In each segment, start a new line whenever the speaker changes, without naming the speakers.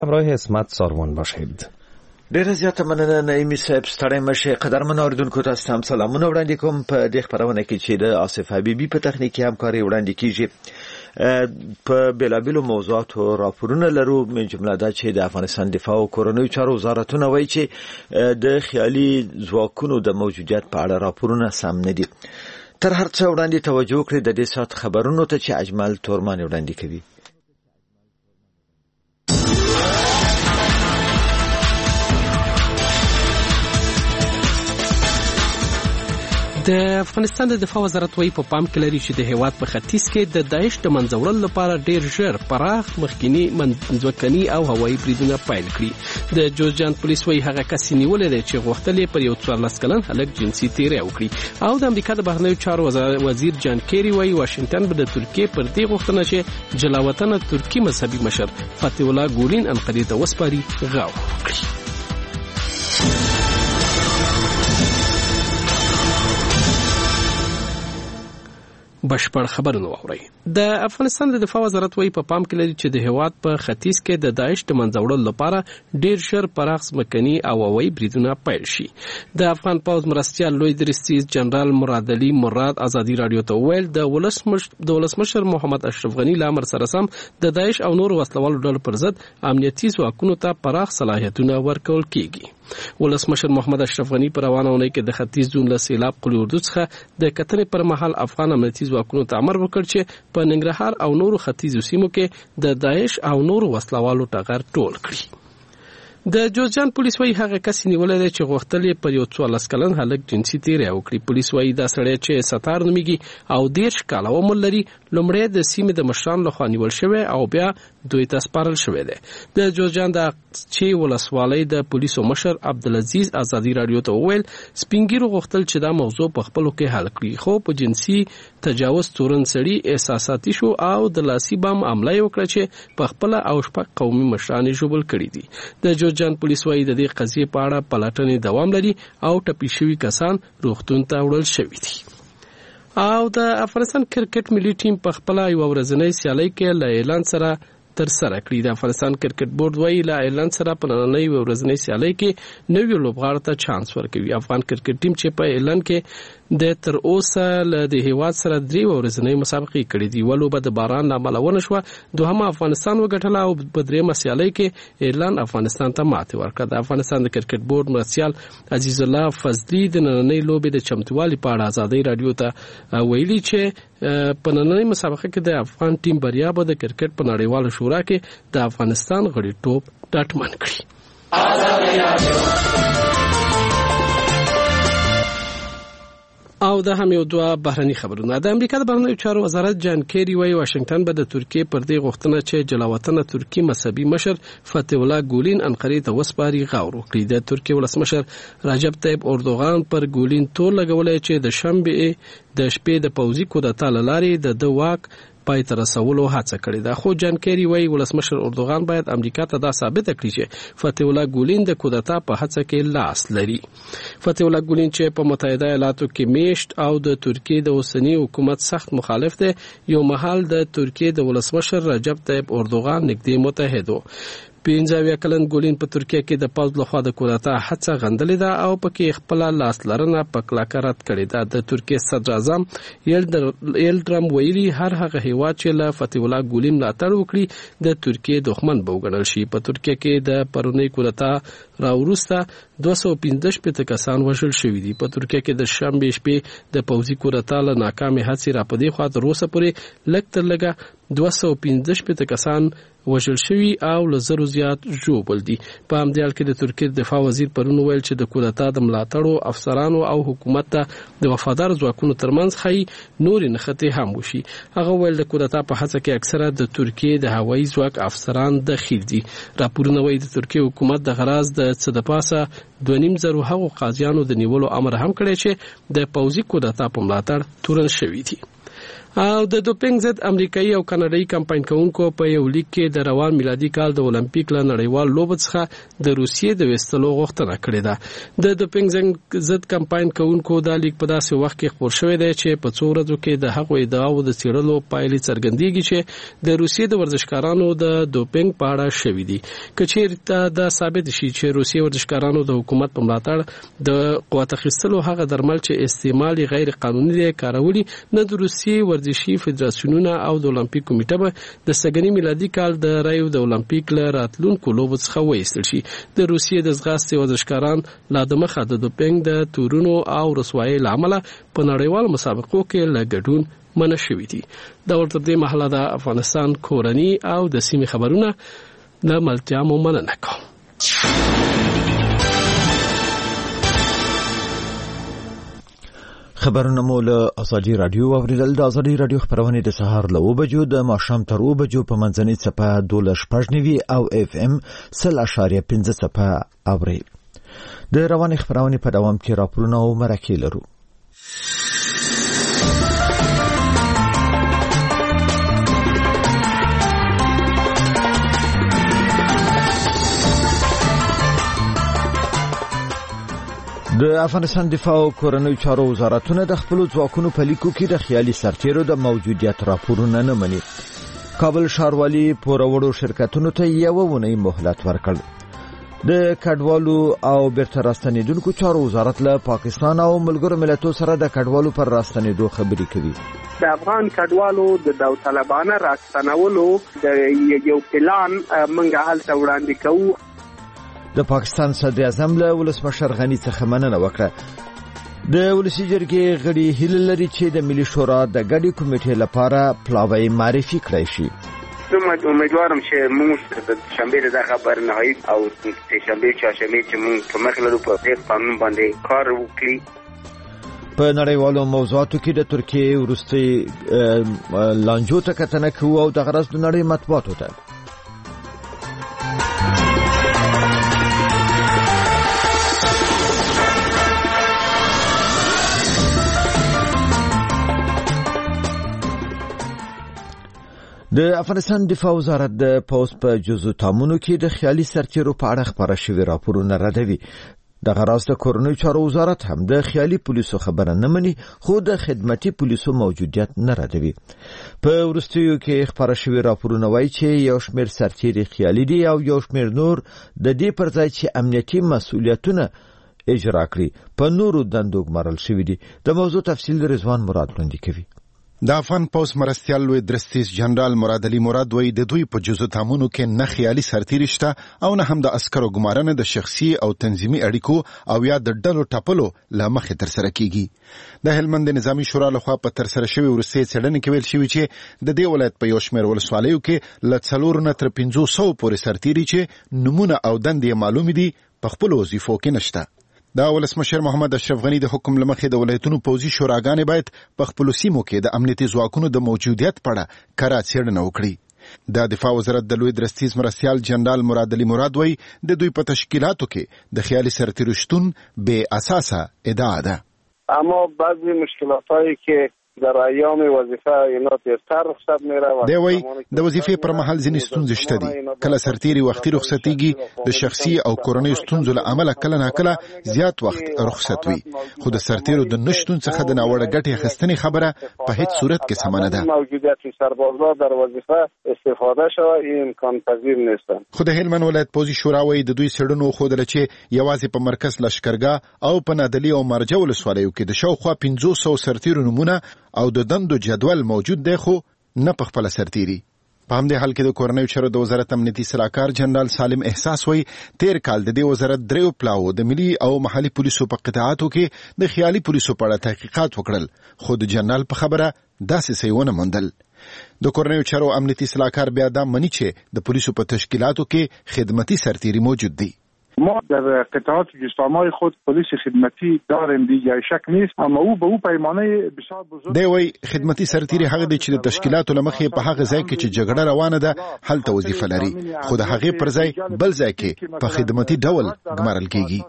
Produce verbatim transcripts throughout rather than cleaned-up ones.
همراه اسمت ساروان باشید.
ډیره زیاته مننه نعیمي صاحب، ستړی مشه. قدرمن اوریدونکو تاسو هم سلامونه وړاندې کوم په دې خبرونه کې چې د آصف حبیبي په تخنیکی همکاري وړاندې کیږي. په بېلابېلو موضوعاتو راپورونه لرو، من جمله دا چې د افغانستان دفاع او کورنیو چارو وزارتونه وایي چې د خیالي ځواکونو د موجودیت په اړه راپورونه سم نه دي. تر هر څه وړاندې توجه کړئ د دې سات خبرونو ته چې اجمل تورمان وړاندې کوي.
د افغانستان د دفاع وزارت وايي په پام کې لري چې د هیواد په ختیځ کې د داعش د منځوړلو لپاره ډیر ژر پراخ مخکینی منځوکني او هوایي بریدونه پیل کړي. د جوزجان پولیس وايي هغه کس نیولې دی چې غوښتل یې پر یو څوارلس کلن هلک جنسي تیری وکړي. او د امریکا د بهرنیو چارو وزیر جان کیری وايي واشنگټن به د ترکیې پر دې غوښتنه چې جلاوطن ترکی مذهبي مشر فتح الله ګولین انقرې ته وسپاري غاو کړي. بشپړ خبرونه واورئ. د افغانستان د دفاع وزارت وايي په پام کې لري چې د هیواد په ختیځ کې د داعش د منځوړلو لپاره ډیر ژر پراخ ځمکني او هوایي بریدونه پیل شي. د افغان پوځ مرستیال لوی درستیز جنرال مراد علي مراد ازادي رادیو ته ویل د ولسمشر محمد اشرف غنی له امر سره سم د داعش او نور وسلوالو ډلو پر ضد امنیتي ځواکونو ته پراخ صلاحیتونه ورکول کیږي. ولسمشر محمد اشرف غنی پر روانه اونۍ کې د ختیځ زون له سیلاب قلی اردو څخه د کتنې پر مهال افغان امنیتي ځواکونو ته امر وکړ چې په ننګرهار او نورو ختیځو سیمو کې د داعش او نورو وسلوالو ټغر ټول کړي. د جوزجان پولیس وايي هغه کس نیولې دی چې غوښتل یې پر یو څوارلس کلن هلک جنسي تیری وکړي. پولیس وايي دا سړی چې ستار نومیږي او دېرش کاله عمر لري لومړی د سیمې د مشرانو لخوا نیول شوی او بیا دوی ته سپارل شوی دی. د جوزجان د چې ولسوالۍ د پولیسو مشر عبدالعزیز ازادي رادیو ته وویل سپینګیرو غوښتل چې دا موضوع په خپلو کې حل کړي، خو په جنسي تجاوز تورن سړي احساساتي شو او د لاسي بم حمله یې وکړه چې په خپله او شپږ قومي مشران یې ژوبل کړي دي. د جوزجان پولیس وايي د دې قضیې په اړه پلټنې دوام لري او ټپي شوي کسان روغتون ته وړل شوي دي. او د افغانستان کرکټ ملي ټیم په خپل یو ورځنۍ سیالۍ کې له اعلان سره تر سره کړی. د افغانستان کرکټ بورډ وايي له اعلان سره په نننۍ ورځنۍ سیالۍ کې نویو لوبغاړو ته چانس ورکوي. افغان کرکټ ټیم چې په اعلان کې د تر اوسه له د هیواد سره درې ورځنۍ مسابقې کړې دي. ولوبه د باران له امله ونه شوه، دوهمه افغانستان وګټله او په دریمه سیالۍ کې اعلان افغانستان ته ماتې ورکړه. د افغانستان د کرکټ بورډ مرستیال عزیز الله فضلي د نننۍ لوبې د چمتووالي په اړه ازادۍ رادیو ته ویلي چې په نننۍ مسابقه کې د افغان ټیم بریا به د کرکټ په نړیواله شورا کې د افغانستان غړیتوب ډاډمن کړي. او دا هم یو دوه بهرني خبرونه. د امریکا د بهرنیو چارو وزارت جان کیری وايي واشنگټن به د ترکیې پر دې غوښتنه چې جلاوطن ترکی مذهبي مشر فتح الله ګولین انقرې ته وسپاري غور وکړي. د ترکیې ولسمشر رجب طیب اردوغان پر ګولین تور لګولای چې د شنبه د شپې د پوځي کودتا لاري د د واک پای ته رسولو هڅه کړې ده. خو جان کیری وايي ولسمشر اردوغان باید امریکا ته دا ثابت کړي چې فتح الله ګولین د کودتا په هڅه کې لاس لري. فتح الله ګولین چې په متحده ایالاتو کې میشت او د ترکیې د اوسنی حکومت سخت مخالف دی، یو مهال د ترکیې د ولسمشر رجب طیب اردوغان نږدې متحد و. پنځه اویا کلن ګولین په ترکیه کې د پوځ لخوا د کودتا هڅه غندلې ده او پکې خپل لاس لرنه په کلکه رد کړې ده. د ترکیې صدر اعظم یلدرم ویلي هر هغه هیواد چې له فتح الله ګولین ملاتړ وکړي د ترکیې دښمن به وګڼل شي. په ترکیه کې د پرونی کودتا راوروسته دوه سوه پنځه شپېته کسان وژل شوي دي. په ترکیه کې د شنبې شپې د پوځي کودتا له ناکامې هڅې را په دې خوا تر اوسه پورې لږ تر لږه دوه سوه پنځه شپېته کسان وژل شوي او له زرو زیات ژوبل دي. په همدې حال کې د ترکیې دفاع وزیر پرون ویل چې د کودتا د ملاتړو افسرانو او حکومت ته د وفادار ځواکونو ترمنځ ښایي نورې نښتې هم وشي. هغه ویل د کودتا په هڅه کې اکثره د ترکیې د هوایي ځواک افسران دخیل دي. راپورونه وایي د ترکیې حکومت د غراز د څه د پاسه دوه نیم زرو هغو قاضیانو د نیولو امر هم کړی چې د پوځي کودتا په ملاتړ تورن شوي دي. او د دوپینګ ضد امریکایي او کاناډایي کمپاین کوونکو په یو لیک کې د روان میلادي کال د اولمپیک له نړیوال لوبو څخه د روسیې د وستلو غوښتنه کړې ده. د دوپینګ ضد کمپاین کوونکو دا لیک په داسې وخت کې خپور شوی دی چې په څو ورځو کې د هغو ادعاو د څېړلو پایلې څرګندېږي چې د روسیې د ورزشکارانو د دوپینګ په اړه شوي دي. که چېرته دا ثابت شي چې روسیې ورزشکارانو د حکومت په ملاتړ د قوت اخیستلو هغه درمل چې استعمال غیر قانوني دي کارولي، نه د روسیې ورزشي فدراسیونونه او د اولمپیک کمیټه به د سږني میلادي کال د ریو د اولمپیک له راتلونکو لوبو څخه وایستل شي. د روسیې د ځغاستې ورزشکاران لا د مخه د دوپینګ د تورونو او رسوایۍ له امله په نړیوالو مسابقو کې له ګډون منع شوي دي. دا ورته دې مهاله د افغانستان کورني او د سیمې خبرونه له ملتیا مو مننه کوم.
خبرونه مو له ازادي رادیو اوریدل. د ازادي رادیو خبرونه د سهار له اوه بجو د ماښام تر اوه بجو په منځنۍ څپه دوله شپږ نوي او اف ام سل اشاریه پنځه څپه اوري. د رواني خبرونه په دوام کې راپورونه او مرکې لرو. د افغانستان دفاع او کورنیو چارو وزارتونه د خپل ځواکونو په لیکو کې د خیالي سرتیرو د موجودیت راپورونه نه مني. کابل ښاروالي پوروړو شرکتونو ته یو ونی مهلت ورکړ. د کډوالو او بیرته راستنیدونکو چارو وزارت له پاکستان او ملګرو ملتونو سره د کډوالو پر راستنیدو خبرې کوي.
د افغان کډوالو د داوطلبانه راستنولو د یو پلان منګه هلته وړاندې کوو.
د پاکستان صدر اعظم له ولسمشر غنی څخه مننه وکړه. د ولسی جرګې غړي هیله لري چې د ملي شورا د غړي کمیټې لپاره پلاوی معرفي کړی شي.
زه امیدوارم چې موږ د شنبه د خبر نهایی او د شنبه چهارشنبه چې موږ په مخ لرو په دې قانون باندې کار وکړي.
په نړیوالو موضوعاتو کې د ترکیې وروستي لانجو ته کتنه کوو او د غرض د نړۍ مطبوعاتو ته. د افغانستان دفاع وزارت د پوز په جزو تامونو کې د خیالي سرتیرو په اړه خبره شوی راپورونه ردوي. د غراس د کورنیو چارو وزارت هم د خیالي پولیسو خبره نه مني، خو د خدمتي پولیسو موجودیت نه ردوي. په ورستیو کې خبره شوی راپورونه وایي چې یو شمېر سرتیري خیالي دي او یو شمېر نور د دې پر ځای چې امنیتي مسؤلیتونه اجرا کړي په نورو دندو ګمارل شوي دي. د موضوع تفصیل رضوان مراد وړاندې کوي.
د افغان پوز مرستیال لوی درستیز جنرال مراد علي مراد وایي د دوی په جزو تامونو کې نه خیالي سرتیري شته او نه هم د عسکرو ګمارنه د شخصي او تنظیمي اړیکو او یا د ډلو ټاپلو له مخې ترسره کیږي. د هلمند نظامی شورا لخوا په ترسره شوی ورسته څېړنې کې ویل شوی چې د دې ولایت په یو شمېر ولسوالیو کې له څلور نه تر پنځو سوو پورې سرتیري چې نمونه او دندې معلوم دي په خپل وظیفو کې نشته. دا ولسمشر محمد اشرف غنی د حکم لمخې د ولایتونو پوځي شوراګانې باید په خپل سیمو کې د امنیتي ځواکونو د موجودیت په اړه کره څېړنه وکړي. د دفاع وزارت د لوی درستیز مرستیال جنرال مراد علي مراد وایي د دوی په تشکیلاتو کې د خیالي سرتیرو شتون بې اساسه ادعا ده.
اما بعضی مشکلاتایی که در ایام وظیفه اینا تیزتر رخصت میره.
دی وایي د وظیفې پر مهال ځینې ستونزې شته دي. کله سرتیري وختي رخصتیږي، د شخصي او کورنۍ ستونزو له امله کله ناکله زیات وخت رخصت وي، خو د سرتیرو د نشتون څخه د ناوړه ګټې اخیستنې خبره په هیڅ صورت کې سمه نه ده.
موجودیت سربازا در وظیفه استفاده شوه این امکان پذیر نیست.
خو د هلمند ولایت پوځي شورا وایي د دوی څېړنو ښودله چې یوازې په مرکز لښکرګاه او په نادلي او مرجه ولسوالیو کې د شاوخوا پنځو سوو سرتیرو نمونه او د دندو جدول موجود دی، خو نه په خپله سرتیري. په همدې حال کې د کورنیو چارو د وزارت امنیتي سلاکار جنرال سالم احساس وایي تیر کال د دې وزارت دریو پلاو د ملي او محلي پولیسو په قطاعاتو کې د خیالي پولیسو په اړه تحقیقات وکړل، خو د جنرال په خبره داسې څه ونه موندل. د کورنیو چارو امنیتي سلاکار بیا دا مني چې د پولیسو په تشکیلاتو کې خدمتي سرتیري موجود دي.
ما در قطعات جستانهای خود پلیس خدمتی داریم، دیگه شک نیست، اما او به او پیمانه بسیار بزرگ
دی. وای خدمتي سرتیري هغه دی چې د تشکیلاتو لمخې په هغه ځای کې چې جګړه روانه ده هلته وظیفه لري، خو د هغې پر ځای بل ځای کې په خدمتي ډول ګمارل کیږي.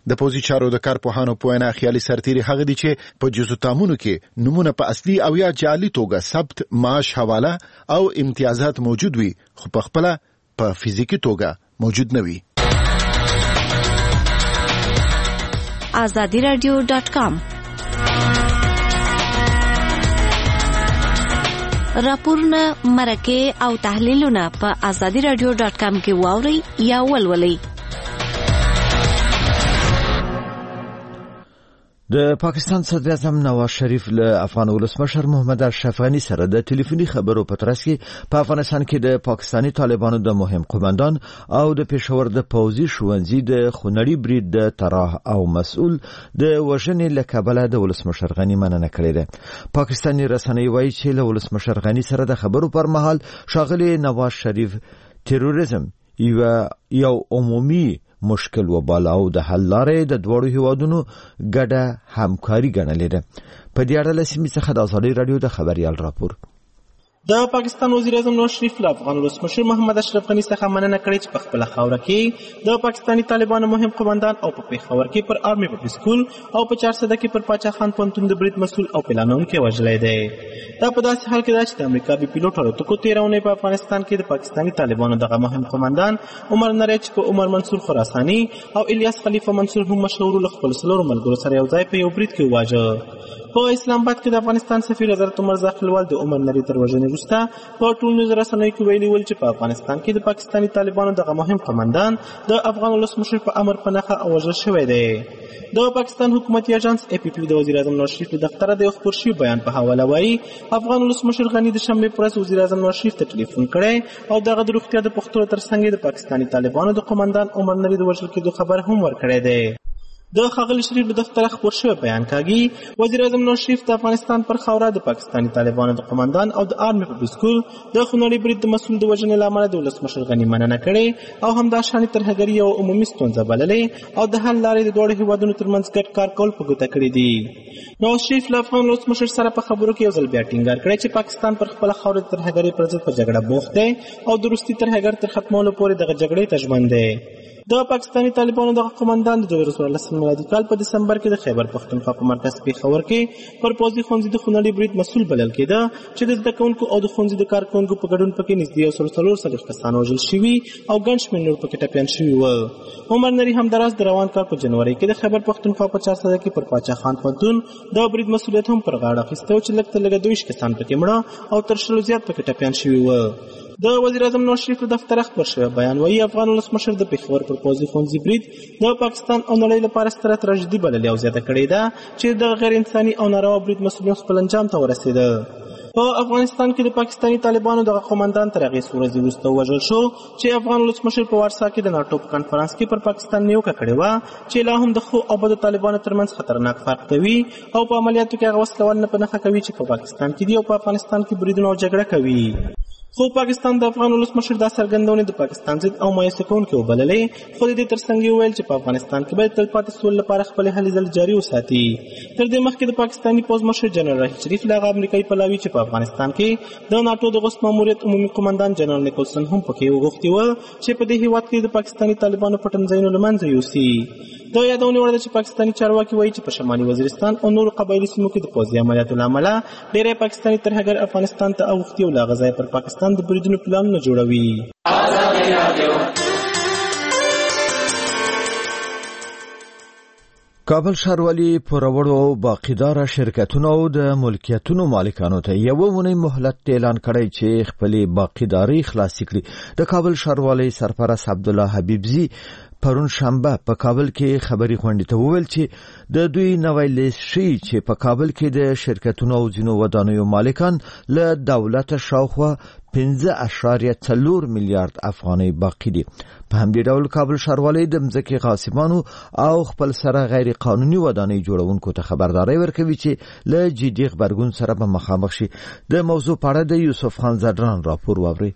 د پوزي چارو د کارپوهانو په وینا خیالي سرتیري هغه دي چې په جزو تامونو کې نمونه په اصلي او یا جعلي توګه ثبت معاش حواله او امتیازات موجود وي خو په خپل په فزیکی توګه موجود نه وي.
azadi radio dot com راپورونه مرکه او تحلیلونه په azadi radio dot com کې واوري یا ولولئ.
د پاکستان صدر اعظم نواز شریف له افغان ولسمشر محمد اشرف غنی سره د ټلیفوني خبرو په ترڅ کې په افغانستان کې د پاکستانی طالبانو د مهم قومندان او د پېښور د پوځي ښوونځي د خونړي برید د طرح او مسؤل د وژنې له کبله د ولسمشر غنی مننه کړې ده. پاکستاني رسنۍ وایي چې له ولسمشر غنی سره د خبرو پر مهال ښاغلي نواز شریف تروریزم یو یو عمومي مشکل وباله او د حل لارې د دوړو هیوادونو ګډه همکاري ګڼلې ده. په دې اړه له سیمې څخه د ازادي رادیو د خبريال راپور.
د پاکستان وزیر اعظم نواز شریف له افغان ولسمشر محمد اشرف غنی څخه مننه کړې چې په خپل خاوره کې د پاکستانی طالبانو مهم قومندان او په پېښور کې پر آرمي پبلک سکول او په چارسده کې پر پاچا خان پوهنتون د برید مسؤل او پلانونکي وژلی دی. دا په داسې حال کې ده چې د امریکا بي پیلوټ الوتکو تېره اونۍ په افغانستان کې د پاکستانی طالبانو دغه مهم قومندان عمر نریچ په عمر منصور خراساني او الیاس خلیفه منصور هم مشهور له خپل څلورو ملګرو سره یو ځای په یو برید کې وواژه. په اسلام آباد کې د افغانستان سفیر حضرت عمر زاخیلوال د عمر نری تر وژنې وروسته په ټولنیزو رسنیو کې ویلي ول چې په افغانستان کې د پاکستانی طالبانو دغه مهم قومندان د افغان ولسمشر په امر په نښه وژل شوی دی. د پاکستان حکومتي اژانس اي پي پي د وزیر اعظم نواز شریف د دفتر د خبر شوی بیان په حواله وایي افغان ولسمشر غنی د شنبې پر ورځ وزیر اعظم نواز شریف ته ټلیفون کړی او دغه د روغتیا د پوښتنو ترڅنګ د پاکستانی طالبانو د قومندان عمر نری د وژل کېدو خبر هم ورکړی دی. د ښاغلي شریف د دفتر خبر شوی بیان کاږي وزیر اعظم نواز شریف د افغانستان پر خاوره د پاکستانی طالبانو د قومندان او د آرمي پبلک سکول د خونړي برید د مسؤل د وژنې له امله د ولسمشر غني مننه کړې او همداشانې ترهګري یو عمومي ستونزه بللې او د حل لارې د دواړو هیوادونو ترمنځ ګډ کار کول په ګوته کړي دي. نواز شریف له افغان ولسمشر سره په خبرو کې یو ځل بیا ټینګار کړی چې پاکستان پر خپله خاوره د ترهګرۍ پر ضد په جګړه بوخت دی او د وروستي ترهګر تر ختمولو پورې دغه جګړې ته ژمن دی. د پاکستانی طالبانو دغه قومندان د دوه زره څوارلسم میلادي کال په دسمبر کې د خیبر پښتونخوا په مرکز پېښور کې پر پوځي ښوونځي د خونړي برید مسؤل بلل کېده چې د زده کوونکو او د ښوونځي د کارکوونکو په ګډون پکې نږدې یو سل څلور څلوېښت کسان وژل شوي او ګڼ شمېر نور پکې ټپیان شوي وو. عمر نری همداراز د روان کال په جنوري کې د خیبر پښتونخوا په چارسده کې پر پاچا خان پوهنتون د برید مسؤلیت هم پر غاړه اخیستی و چې لږ تر لږه دوه ویشت کسان پکې مړه او تر شلو زیات پکې ټپیان شوي وو. د وزیر اعظم نواز شریف له دفتر خبر شوی بیان وایي افغان ولسمشر د پېښور پر پوځي ښوونځي برید د پاکستان او نړۍ لپاره ستره تراژیدي بللې او زیاته کړې ده چې دغه غیر انساني او ناروا برید مسؤلیت خپل انجام ته ورسېده. په افغانستان کې د پاکستانی طالبانو دغه قومندان تر هغې څو ورځې وروسته ووژل شو چې افغان ولسمشر په وارسا کې د ناټو په کنفرانس کې پر پاکستان نیوکه کړې وه چې لا هم د ښو او بدو طالبانو ترمنځ خطرناک فرق کوي او په عملیاتو کې هغه وسله وال نه په نښه کوي چې په پاکستان کې دي او په افغانستان کې بریدونه او جګړه کوي. خو پاکستان د افغان ولسمشر دا څرګندونې د پاکستان ضد او مایوسه کوونکې وبللې خو د دې ترڅنګ یې وویل چې په افغانستان کې باید تلپاتې سولې لپاره خپلې هلې ځلې جاري وساتي. تر دې مخکې د پاکستاني پوځ مشر جنرال راحیل شریف له هغه امریکایي پلاوي چې په افغانستان کې د ناټو د غوث ماموریت عمومي قومندان جنرال نیکلسن هم پکې وغوښتي وه چې په دې هېواد کې د پاکستاني طالبانو پټنځایونه له منځه یوسي. د یادونې وړ ده چې پاکستاني چارواکي وایي چې په شمالي وزیرستان او نورو قبایلي سیمو کې د پوځي عملیاتو له امله ډېری پاکستاني ترهګر افغانستان ته اوښتي او له هغه ځایه پر پاکستان د بریدونو پلانونه جوړوي.
کابل ښاروالي پوروړو او باقیداره شرکتونو او د ملکیتونو مالکانو ته یوه اونۍ مهلت اعلان کړی چې خپلې باقیداري خلاصې کړي. د کابل ښاروالۍ سرپرست عبدالله حبیبزي پرون شنبه په کابل کې خبري غونډې ته وویل چې د دوی نوی لیست ښیي چې په کابل کې د شرکتونو او ځینو ودانیو مالکان له دولته شاوخوا پنځه اعشاریه څلور میلیارډ افغانۍ باقي دي. په همدې ډول کابل ښاروالۍ د مځکې غاصبانو او خپل سره غیر قانوني ودانۍ جوړونکو ته خبرداری ورکوي چې له جدي غبرګون سره به مخامخ شي. د موضوع په اړه د یوسف خان زدران راپور واورئ.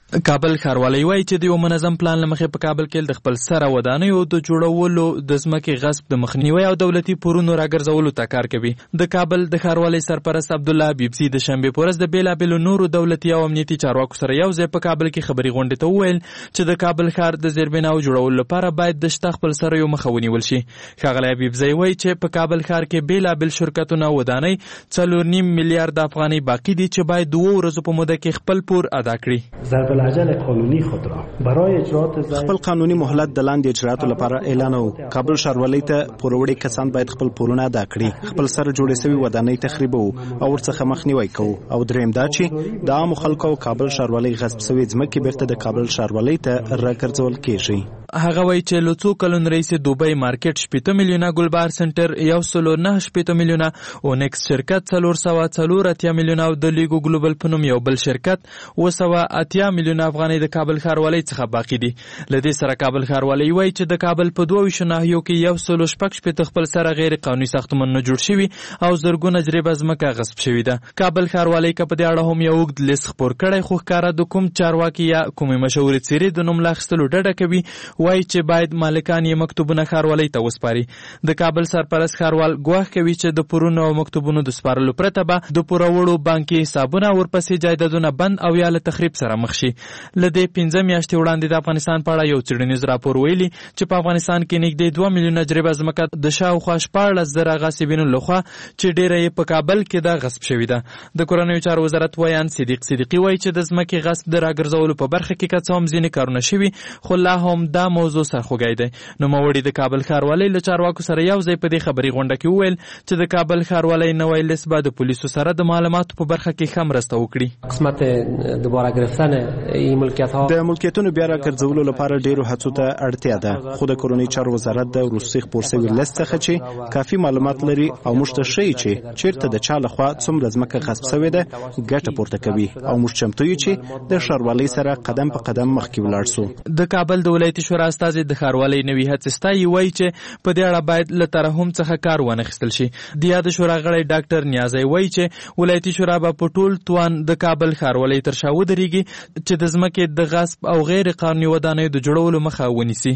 کابل ښاروالۍ وایي چې د یو منظم پلان له مخې په کابل کې د خپل سره ودانیو د جوړولو د ځمکې غصب د مخنیوي او دولتي پورونو راګرځولو ته کار کوي. د کابل د ښاروالۍ سرپرست عبدالله بیبسي د شنبې په ورځ د بېلابېلو نورو دولتي او امنیتي چارواکو سره یو ځای په کابل کې خبري غونډې ته وویل چې د کابل ښار د زیربناو جوړولو لپاره باید د شته خپل سریو مخه ونیول شي. ښاغلی بیبزی وایي چې په کابل ښار کې بېلابېل شرکتونه ودانۍ څلور نیم میلیارد افغانۍ باقي دي چې باید دوه ورځو په موده کې خپل پور ادا کړي.
ضرب قانونی خود را برای اجرات
خپل قانوني مهلت د لاندې اجراتو لپاره اعلان وکړ. کابل ښاروالۍ ته پوروړي کسان باید خپل پورونه ادا کړي، خپل سره جوړې شوی ودانۍ تخریبو او ورڅخه مخنیوي کوو. او دریم دا چې د عامو خلکو کابل ښاروالۍ غصب شوی ځمکې بیرته د کابل ښاروالۍ ته راګرځول کیږي.
هغه وایي چې له څو کلونو راهیسې دوبۍ مارکیټ شپېته میلیونه، ګلبهار سنټر یو سلو نهه شپېته میلیونه، اونکس شرکت څلور سوه څلور اتیا میلیونه او د لیګو ګلوبل په نوم یو بل شرکت اوه سوه اتیا میلیونه افغانۍ د کابل ښاروالۍ څخه باقي دي. له دې سره کابل ښاروالۍ وایي چې د کابل په دوه ویشتو ناحیو کې یو سلو شپږ شپېته خپل سره غیر قانوني ساختمانونه جوړ شوي او زرګونه جریبه ځمکه غصب شوې ده. کابل ښاروالۍ که په دې اړه هم یو اوږد لیست خپور کړی، خو ښکاره د کوم چارواکي یا کومې مشهورې څېرې د نوم له اخیستلو ډډه کوي. وایي چې باید مالکان یې مکتوبونه ښاروالۍ ته وسپاري. د کابل سرپرست ښاروال ګواښ کوي چې د پورونو او مکتوبونو د سپارلو پرته به د پوروړو بانکي حسابونه ورپسې جایدادونه بند او یا له تخریب سره مخ شي. له دې پنځه میاشتې وړاندې د افغانستان په اړه یو څېړنیز راپور ویلي چې په افغانستان کې نږدې دوه میلیونه جریبه ځمکه د شاوخوا شپاړلس زره غاصبینو لخوا چې ډېره یې په کابل کې ده غصب شوې ده. د کورنیو چارو وزارت ویان صدیق صدیقي وایي چې د ځمکې غصب د راګرځولو په برخه کې که څه هم ځینې کارونه شوي، خو لا هم دا موضوع سرخوږی دی. نوموړي د کابل ښاروالۍ له چارواکو سره یو ځای په دې خبري غونډه کې وویل چې د کابل ښاروالۍ نوی لیست به د پولیسو سره د معلوماتو په برخه کې ښه مرسته وکړي.
قسمت دوباره گرفتن این ملکیت ها
د ملکیتونو بیا راګرځولو لپاره ډیرو هڅو ته اړتیا ده، خو د کورنیو چارو وزارت د وروستي خپور شوي لیست څخه چې کافي معلومات لري او موږ ته ښیي چې چیرته د چا لخوا څومره ځمکه غصب شوې ده ګټه پورته کوي او موږ چمتو یو چې د ښاروالۍ سره قدم په قدم مخکې ولاړ سو.
د کابل د ولایتي شورا استازي د ښاروالۍ نوي هڅې ستایي، وایي چې په دې اړه باید له ترحم څخه کار وانخیستل شي. د یاد شورا غړی ډاکټر نیازی وایي چې ولایتي شورا به په ټول توان د کابل ښاروالۍ تر شا ودرېږي چې د ځمکې د غصب او غیر قانوني ودانیو د جوړولو مخه ونیسي.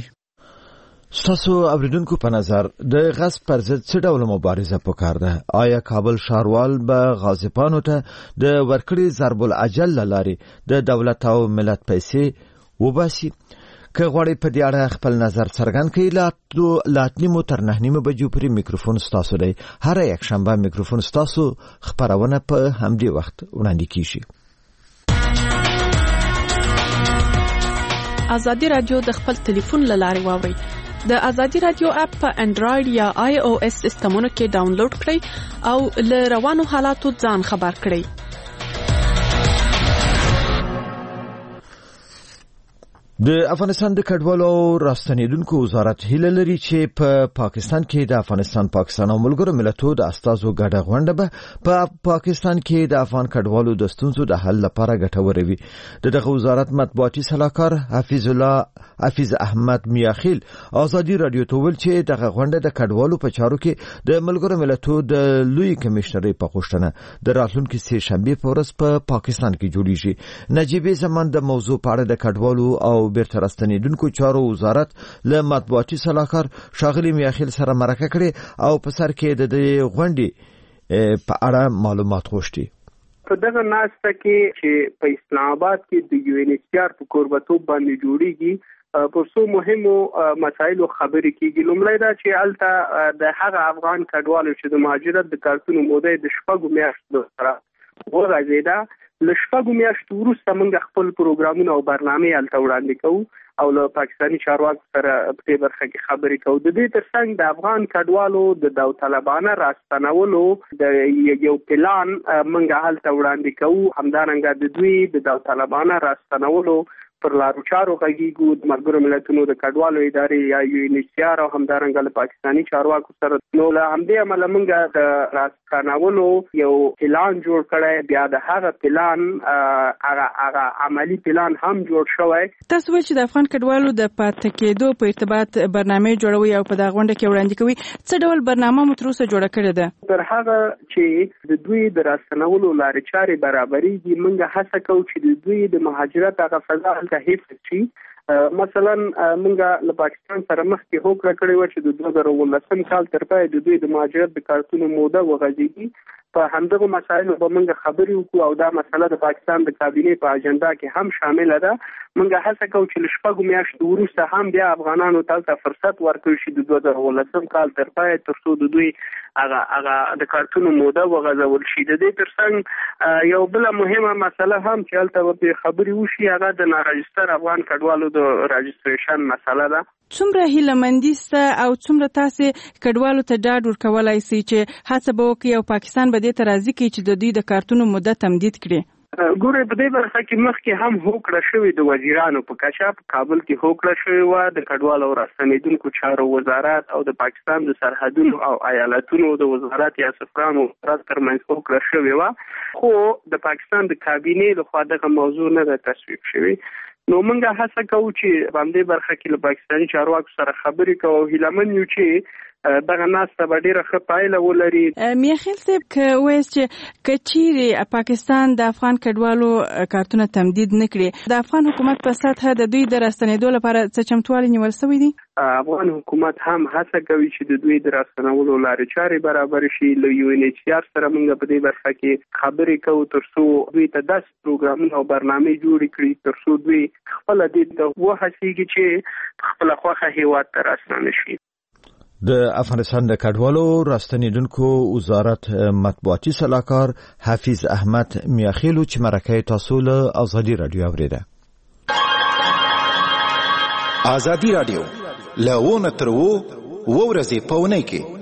ستاسو اوریدونکو په نظر د غصب پر ضد څه ډول مبارزه پکار ده؟ آیا کابل ښاروال به غاصبانو ته د ورکړې ضرب العجل له لارې د دولت او ملت پیسې وباسي؟ که غواړئ په دې اړه خپل نظر څرګند کړئ، له اته نیمو تر نهه نیمو بجو پورې میکروفون ستاسو دی. هره یکشنبه میکروفون ستاسو خپرونه په همدې وخت وړاندې کیږي.
ازادي رادیو د خپل ټلیفون له لارې واورئ. د ازادي رادیو اپ په انډراید یا آی او اس سیسټمونو کې ډاونلوډ کړئ او له روانو حالاتو ځان خبر کړئ.
د افغانستان د کډوالو او راستنیدونکو وزارت هیله لري چې په پاکستان کې د افغانستان پاکستان او ملګرو ملتونو د استازو ګډه غونډه به په پاکستان کې د افغان کډوالو د ستونزو د حل لپاره ګټوره وي. د دغه وزارت مطبوعاتي سلاکار حفیظ الله حفیظ احمد میاخیل ازادي رادیو ته ویل چې دغه غونډه د کډوالو په چارو کې د ملګرو ملتونو د لوی کمشنرۍ په غوښتنه د راتلونکي سه شنبه په ورځ په پاکستان کې جوړیږي. نجیب زمان د موضوع په اړه د کډوالو او بیرته راستنیدونکو چارو وزارت له مطبوعاتي سلاکار ښاغلي میاخیل سره مرکه کړې او په سر کې د دې غونډې په اړه معلومات غوښتي.
په دغه ناسته کې چې په اسلام آباد کې د یو ان ایچ آر په کوربتوب باندې جوړیږي پر څو مهمو مسایلو خبرې کیږي. لومړی دا چې هلته د هغه افغان کډوالو چې د مهاجرت د کارتونو موده د شپږو میاشتو سره وغځېده، له شپږو میاشتو وروسته موږ خپل پروګرامونه او برنامې هلته وړاندې کوو او له پاکستاني چارواکو سره په دې برخه کې خبرې کوو. د دې ترڅنګ د افغان کډوالو د داوطلبانه راستنولو د یو پلان موږ هلته وړاندې کوو. همدارنګه د دوی د داوطلبانه راستنولو پر لارو چارو غږیږو د ملګرو ملتونو د کډوالو ادارې یا یو ان ایچ سی آر او همدارنګه له پاکستاني چارواکو سره. نو له همدې امله موږ د راستنولو یو پلان جوړ کړی، بیا د هغه پلان هغه هغه عملی پلان هم جوړ شوی.
تاسو وایئ چې د افغان کډوالو د پاتې کېدو په ارتباط برنامه جوړوي او په دغه غونډه کې وړاندې کوي. څه ډول برنامه مو تر اوسه جوړه کړې ده؟
تر هغه چې د دوی د راستنولو لارې چارې برابرېږي، موږ هڅه کوو چې د دوی د مهاجرت هغه فضا هلته حفظ شي. مثلا موږ له پاکستان سره مخکې هوکړه کړې وه چې د دوه زره اوولسم کال تر پایه د دوی د مهاجرت د کارتونو موده وغځېږي. په همدغه مسایلو به موږ خبرې وکړو او دا مسله د پاکستان د کابینې په اجنډا کې هم شامله ده. موږ هڅه کوو چې له شپږو میاشتو وروسته هم بیا افغانانو ته فرصت ورکړو چې د دوه زره اوولسم کال تر پایه تر څو د دوی هغه هغه د کارتونو موده وغځول شي. د دې ترڅنګ یو بله مهمه مسله هم چې هلته به خبرې وشي، هغه د ناراجستر افغان کډوالو د راجستریشن مسله ده.
څومره هیلهمندي سته او څومره تاسې کډوالو ته ډاډ ورکولای شئ چې هڅه به وکړي او پاکستان به دې ته راضي کړي چې د دوی د کارتونو موده تمدید کړي؟
ګورئ، په دې برخه کې مخکې هم هوکړه شوې د وزیرانو په کچه په کابل کې هوکړه شوې وه. د کډوالو او راستنېدونکو چارو وزارت او د پاکستان د سرحدونو او ایالتونو د وزارت یا سفرانو وزارت ترمنځ هوکړه شوې وه، خو د پاکستان د کابینې لخوا دغه موضوع نه ده تصویب شوې. نو موږ هڅه کوو چې په همدې برخه کې له پاکستاني چارواکو سره خبرې کوو او هیلهمن یو چې دغه ناسته به ډېره ښه پایله ولري.
میاخیل صاحب، که وایاست چې که چیرې پاکستان د افغان کډوالو کارتونه تمدید نه کړي، د افغان حکومت په سطحه د دوی د راستنېدو لپاره څه چمتووالی نیول شوی دی؟
افغان حکومت هم هڅه کوي چې د دوی د راستنولو لارې چارې برابر شي. له یو ان ایچ سی آر سره موږ په دې برخه کې خبرې کوو تر څو دوی ته داسې پروګرامونه او برنامې جوړې کړي تر څو دوی خپله دې ته وهڅېږي چې خپله خوښه هېواد ته راستانه شي.
د افغانستان د کډوالو راستنیدونکو وزارت مطبوعاتي سلاکار حفیظ احمد میاخیلو چې مرکه تاسو له ازادي رادیو اوریده.
ازادي رادیو لونه ترو ورځې پونه کې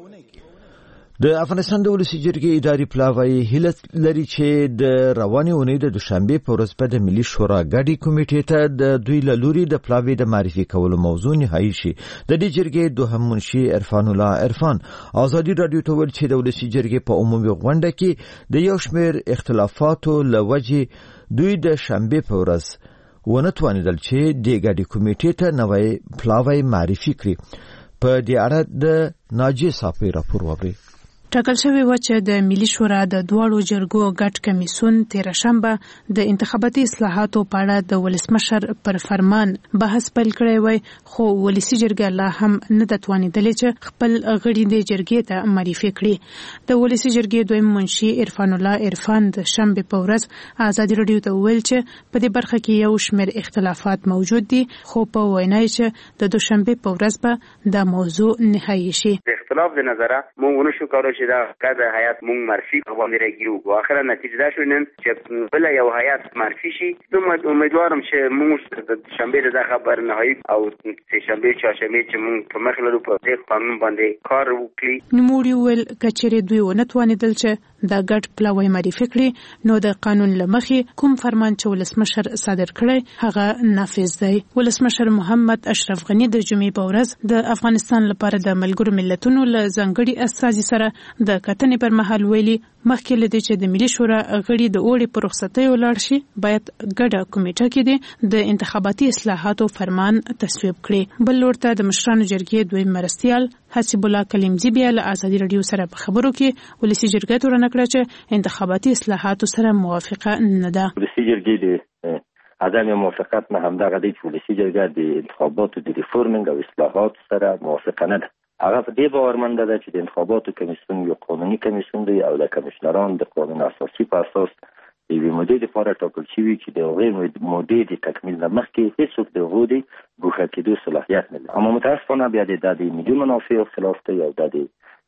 د افغانستان د ولسی جرګې اداري پلاوی هیله لري چې د رواني اونۍ د دوشنبه په ورځ په د ملي شورا غړي کمیټې ته د دوی له لوري د پلاوی د معرفي کولو موضوع نهایی شي. د دې جرګې دوهم منشي عرفان الله عرفان ازادي رادیو ته ویل چې د ولسی جرګې په عمومي غونډه کې د یو شمېر اختلافاتو لوجې دوی د شنبه په ورځ ونه توانیدل چې د غړي کمیټې ته نوې پلاوی معرفي کړي. په دې اړه د ناجی صافي راپور وبري.
ټاکل شوی و چې د ملي شورا د دواړو جرګو ګډ کمیسیون تیر شنبه د انتخاباتي اصلاحاتو په اړه د ولسمشر پر فرمان بحث پیل کړی وای، خو ولسی جرګه لا هم نه د توانیدلې چې خپل غړي د جرګې ته معرفي کړي. د ولسی جرګې دویم منشي عرفان الله عرفان د شنبه په ورځ ازادي رادیو ته ویل چې په دې برخه کې یو شمېر اختلافات موجود دي، خو په وینا چې د دوشنبه په ورځ به دا موضوع نهایی شي.
اختلاف د نظره مونږ نشو کولای چې دا کده حیات مونږ مرفي باندې راګیو. په اخره نتیجه دا شو نن چې بل یو حیات مرفي شي. نو امیدوارم چې مونږ د شنبه د خبر نهایی او سه شنبه چهارشنبه چې مونږ په مخ لرو په دې قانون باندې کار وکړي.
نوموړي ویل کچېرې دوی ونه توانیدل چې دا ګډ پلاوی معرفي کړي، نو د قانون لمخې کوم فرمان چې ولسمشر صادر کړی هغه نافذ دی. ولسمشر محمد اشرف غنی د جمعې په ورځ د افغانستان لپاره د ملګرو ملتونو له ځانګړي استازي سره د کتنې پر مهال ویلي مخکې له دې چې د ملي شورا غړي د اوړي په رخصتۍ ولاړ شي، باید ګډه کمیټه کې د انتخاباتي اصلاحاتو فرمان تصویب کړي. بل لور ته د مشرانو جرګې دویم مرستیال حسیب الله کلیمزی بیا له ازادي رادیو سره په خبرو کې ولسی جرګې تورنه کړه چې انتخاباتي اصلاحاتو سره موافقه نه ده.
ولسی جرګې د عدم موافقت نه همدغه دی چې ولسی جرګې د انتخاباتو د ریفورمینګ او اصلاحات سره موافقه نه ده. هغه په دې باورمند ده چې د انتخاباتو کمیسیون یو قانوني کمیسیون دی او د کمشنران د قانون اساسي په اساس د یوې مودې لپاره ټاکل شوي چې د هغې مودې د تکمیل نه مخکې هېڅوک د هغو د ګوښه کېدو صلاحیت نه لري. اما متاسفانه بیا د دا د ملي منافعو خلاف دی او دا د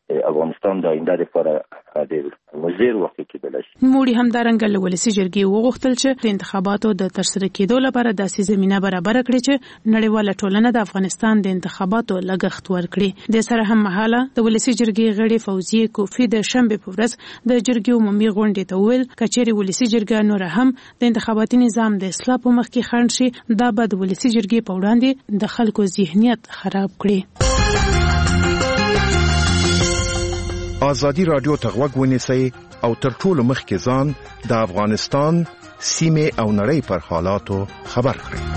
افغانستان د آینده لپاره د مضر وخت کېدلی شي.
نوموړي همدارنګه له ولسي جرګې وغوښتل چې د انتخاباتو د ترسره کېدو لپاره داسې زمینه برابر کړي چې نړیواله ټولنه د افغانستان د انتخاباتو لګښت ورکړي. د سره هم مهاله د ولسي جرګې غړي فوزیه کوفی د شنبه په ورځ د جرګې عمومي غونډې ته وویل کچېرې ولسي جرګه نور هم د انتخاباتي نظام د اصلاح په مخ کې خنډ شي دا به د ولسي جرګې په وړاندې د خلکو ذهنیت خراب کړي.
آزادی رادیو ته غوږ ونیسئ او تر ټولو مخکې ځان د افغانستان سیمې او نړۍ پر حالاتو خبر کړئ.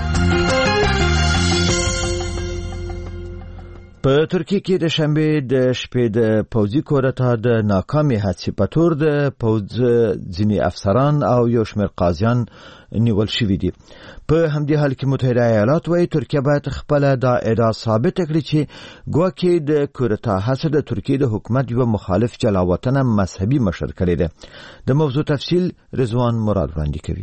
په ترکیه کې د شنبه د شپې د پوځي کودتا د ناکامۍ هڅې په تور د پوځ ځینې افسران او یو شمېر قاضیان نیول شوي دي. په همدې حال کې متحده ایالات وايي ترکیه باید خپل دا ادعا ثابت کړي چې ګواکې د کودتا هڅه د ترکیه د حکومت یو مخالف جلاوطن مذهبي مشر کړی دی. د موضوع تفصیل رضوان مراد وړاندې کوي.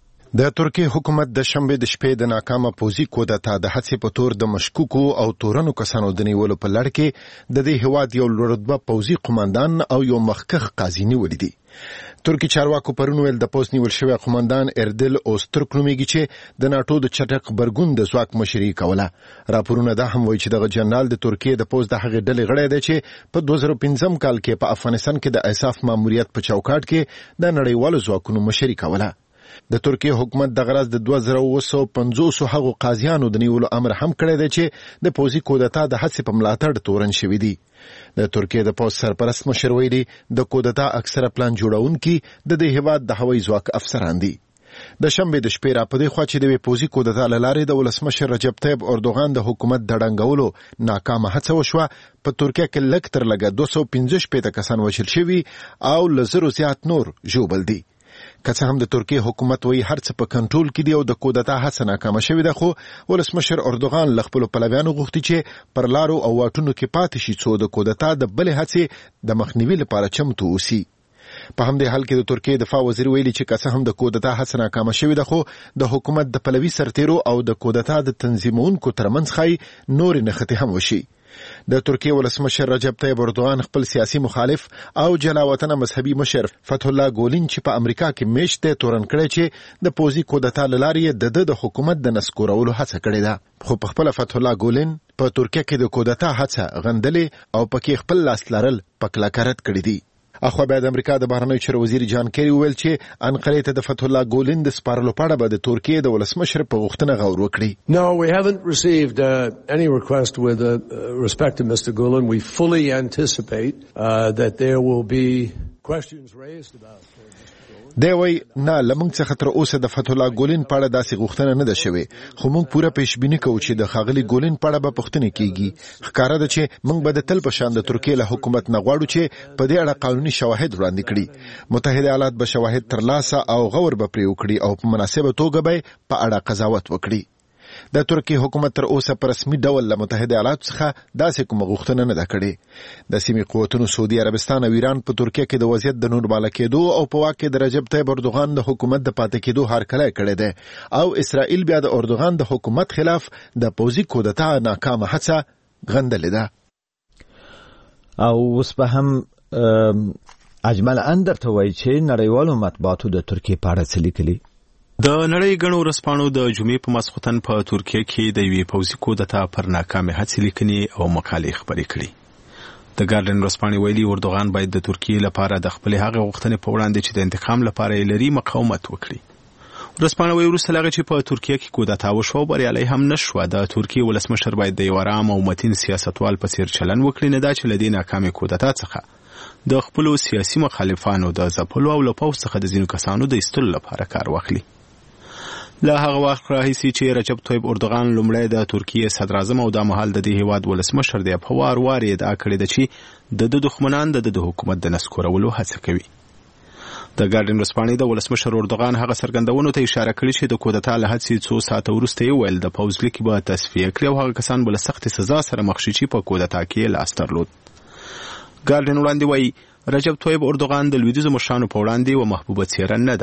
د ترکیه حکومت د شنبه د شپې د ناکامه پوځي کودتا د هڅې په تور د مشکوکو او تورنو کسانو د نیولو په لړ کې د دې هواد یو لوړرتبه پوځي قوماندان او یو مخکښ قاضي نیولې دي. ترکی چارواکو پرون ویل د پوز نیول شوی قوماندان اردل اوسترک نومیږي چې د ناتو د چټک برګون د ځواک مشري کوله. راپورونه دا هم وایي چې دغه جنرال د ترکیه د پوز د هغې ډلې غړی دی چې په دوه زره پنځم کال کې په افغانستان کې د اساف ماموریت په چوکاټ کې د نړیوالو ځواکونو مشري کوله. د ترکیه حکومت د غرض د دوه زره اوه سوه پنځوس هغو قاضیانو د نیولو امر هم کړی دی چې د پوځي کودتا د هڅې په ملاتړ تورن شوي دي. د ترکیه د پوځ سرپرست مشر ویلي د کودتا اکثره پلان جوړونکي د دې هیواد د هوایي ځواک افسران دي. د شنبه د شپې را پدې خوا چې د پوځي کودتا لارې د ولسمشر رجب طیب اردوغان د حکومت د ډنګولو ناکامه هڅه وشوه. په ترکیه کې لږ تر لږه دوه سوه پنځه شپېته کسان وژل شوي او له زرو زیات نور ژوبل دي. که څه هم د ترکیه حکومت وایي هر څه په کنټرول کې دی او د کودتا هڅه ناکامه شوې ده، خو ولسمشر اردوغان له خپلو پلویانو غوښتي چې پر لارو او واټونو کې پاتې شي څو د کودتا د بلې هڅې د مخنیوي لپاره چمتو اوسي. په همدې حال کې د ترکیه دفاع وزیر ویلي چې که څه هم د کودتا هڅه ناکامه شوې ده، خو د حکومت د پلوي سرتیرو او د کودتا د تنظیمونکو ترمنځ ښایي نورې نښتې هم وشي. د ترکیه ولسمشر رجب طیب اردوغان خپل سیاسي مخالف او جلاوطن مذهبي مشر فتح الله ګولین چې په امریکا کې میشت ته تورن کړی چې د پوځي کودتا لارې د د حکومت د نسکورولو هڅه کړې ده. خو په خپل فتح الله ګولین په ترکیه کې د کودتا هڅه غندلې او پکې خپل لاس لرل پکلا کرت کړی دي. اخو بیا د امریکا د بهرنیو چارو وزیر جان کیری ویل چې انقرې ته د فتح الله ګولین د سپارلو په اړه به د ترکیه د ولسمشر په غوښتنه غور وکړي.
No, we haven't received uh, any request with uh, respect to Mister Gulen. We fully anticipate uh, that there will be questions raised about
دی وای نه لمنګ څخه تر اوسه د فتح الله ګولین په اړه داسې غوښتنه نه ده شوې، خو موږ پوره پیشبیني کوو چې د ښاغلي ګولین په اړه به پوښتنې کیږي. ښکاره ده چې موږ به د تل په شان د ترکیې له حکومت نه غواړو چې په دې اړه قانوني شواهد وړاندې کړي. متحده ایالات به شواهد ترلاسه او غور به پرې وکړي او په مناسبه توګه به په اړه قضاوت وکړي. د ترکیه حکومت تر اوسه په رسمي ډول له متحده ایالاتو څخه داسې کومه غوښتنه نه ده کړې. د سیمې قوتونو سعودي عربستان او ایران په ترکیه کې د وضعیت د نورماله کېدو او په واک کې د رجب طیب اردوغان د حکومت د پاتې کېدو هرکلی کړی دی او اسرائیل بیا د اردوغان د حکومت خلاف د پوځي کودتا ناکامه هڅه غندلې ده.
او اوس به هم اجمل اندر ته وایي چې نړیوالو مطبوعاتو د ترکیه په اړه څه لیکلي.
د نړۍ ګڼو ورځپاڼو د جمعې په ماسخوتن په ترکیه کې د یوې پوځي کودتا پر ناکامې هڅې لیکنې او مقالې خپرې کړي. د ګارډین ورځپاڼې ویلي اردوغان باید د ترکیې لپاره د خپلې هغې غوښتنې په وړاندې چې د انتقام لپاره یې لري مقاومت وکړي. ورځپاڼه وایي وروسته له هغې چې په ترکیه کې کودتا وشوه او بریالی هم نه شوه، د ترکیې ولسمشر باید د یو ارام او متین سیاستوال په څېر چلن وکړي، نه دا چې له دې ناکامې کودتا څخه د خپلو سیاسي مخالفانو د ځپلو او له پوځ څخه د ځینو کسانو د ایستلو لپاره کار واخلي. له هغه وخت راهیسې چې رجب طیب اردوغان لومړی د ترکیې صدراعظم او دا مهال د دې هیواد ولسمشر دی، په وار وار یې ادعا کړې ده چې د ده دښمنان د د حکومت د نسکورولو هڅه کوي. د ګارډین ورځپاڼې د ولسمشر اردوغان هغه څرګندونو ته اشاره کړې چې د کودتا له هڅې څو ساعته وروسته یې ویل د پوځ لیک به تصفیه کړي او هغه کسان به له سختې سزا سره مخ شي چې په کودتا کې لاس درلود. ګارډین وړاندې وایي رجب طیب اردوغان د لویدیځو مشرانو په وړاندې و محبوبه څېره نه ده.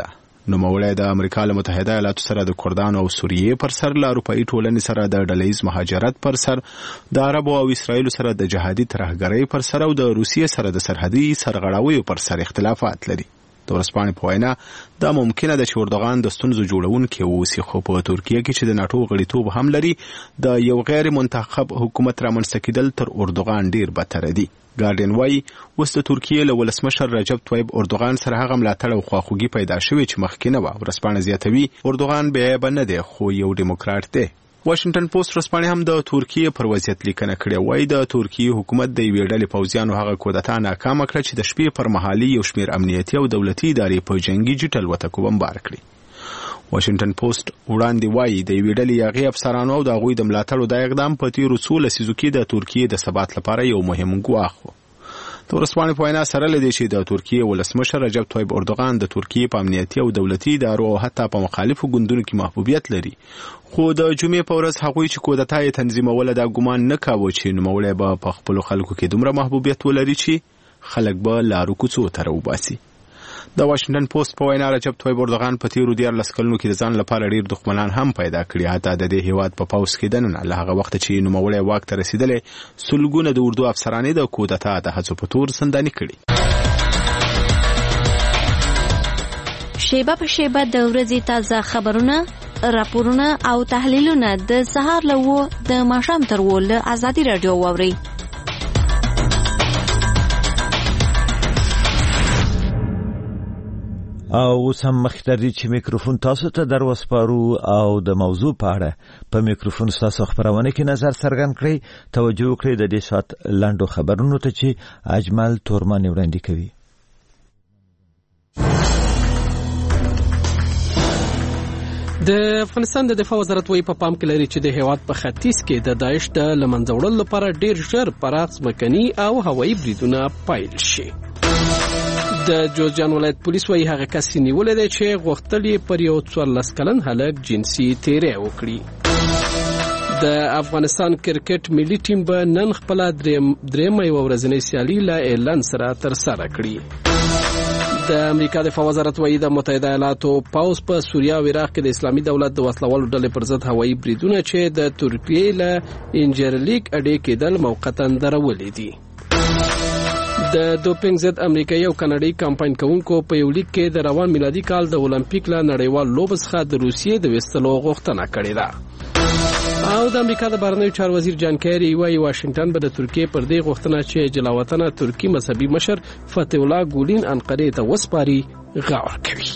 نوموړی د امریکا له متحده ایالاتو سره د کردانو او سوریې پر سر له اروپایي ټولنې سره د ډلهییز مهاجرت پر سر د عربو او اسرایلو سره د جهادي ترهګرۍ پر سر او د روسیې سره د سرحدي سرغړاویو پر سر اختلافات لري. د ورځپاڼې په وینا دا ممکنه ده چې اردوغان د ستونزو جوړونکی واوسي، خو په ترکیه کې چې د ناټو غړیتوب هم لري د یو غیر منتخب حکومت رامنځته کېدل تر اردوغان ډیر بدتره دي. ګارډین وایي اوس د ترکیې له ولسمشر رجب طیب اردوغان سره هغه ملاتړ او خواخوږي پیدا شوې چې مخکې نه وه. ورځپاڼه زیاتوي اردوغان بېعیبه نه دی خو یو ډیموکرات دی. واشنگټن پوسټ ورځپاڼې هم د ترکیې پر وضعیت لیکنه کړې. وایي د ترکیې حکومت د یوې ډلې پوځیانو هغه کودتا ناکامه کړه چې د شپې پر مهالي یو شمېر امنیتي او دولتي ادارې په جنګي جټ الوتکو بمبار کړي. واشنگټن پوسټ وړاندې وایي د یوې ډلې یاغي افسرانو او د هغوی د ملاتړو دا اقدام په تېرو څو لسیزو کې د ترکیې د ثبات لپاره یو مهم ګواښ و. د ورځپاڼې په وینا سره له دې چې د ترکیې ولسمشر رجب طیب اردوغان د ترکیې په امنیتي او دولتي ادارو او حتی په مخالفو ګوندونو کې محبوبیت لري، خو د جمعې په ورځ هغوی چې کودتا یې تنظیموله دا ګمان نه کاوه چې نوموړی به په خپلو خلکو کې دومره محبوبیت ولري چې خلک به لارو کوڅو ته راوباسي. د واشنگټن پوسټ په وینا رجب طیب اردوغان په تیرو دیارلس کلونو کې د ځان لپاره ډیر دښمنان هم پیدا کړي. حتی د دې هیواد په پوځ کې دننه له هغه وخت چې نوموړی واک ته رسېدلی سلګونه د اردو افسرانې د کودتا د هڅو په تور زنداني کړي.
شیبه په شیبه د ورځې تازه خبرونه، راپورونه او تحلیلونه د سهار له وو د ماښام تر وو له ازادي راډیو واورئ.
او اوس هم مخکې تر دې چې میکروفون تاسو ته در وسپارو او د موضوع په اړه په میکروفون ستاسو خبرونه کې نظر څرګند کړئ، توجه وکړئ د دې ساعت لنډو خبرونو ته چې اجمل تورمان وړاندې کوي.
د افغانستان د دفاع وزارت وايي په پام کې لري چې د هیواد په ختیځ کې د داعش د لمنځه وړلو لپاره ډیر ژر پراخ ځمکني او هوایي بریدونه پیل شي. د جوزجان ولایت پولیس وايي هغه کس نیولې دی چې غوښتل یې پر یو څوارلس کلن هلک جنسي تیری وکړي. د افغانستان کرکټ ملي ټیم به نن خپله درېیمه یوه ورځنۍ سیالي له ایرلند سره ترسره کړي. د امریکا دفاع وزارت وايي د متحده ایالاتو پوځ په سوریه او عراق کې د اسلامي دولت د وسلوالو ډلې پر ضد هوایي بریدونه چې د ترکیې له انجرلیک اډې کېدل موقتا درولې دي. د دوپینګ ضد امریکایي او کاناډایي کمپاین کوونکو په یو لیک کې د روان میلادي کال د اولمپیک له نړیوال لوبو څخه د روسیې د ویستلو غوښتنه کړې ده. او د امریکا د بهرنیو چارو وزیر جان کیری وايي واشنگټن به د ترکیې پر دې غوښتنه چې جلاوطنه ترکی مذهبي مشر فتح الله ګولین انقره ته وسپاري غور کوي.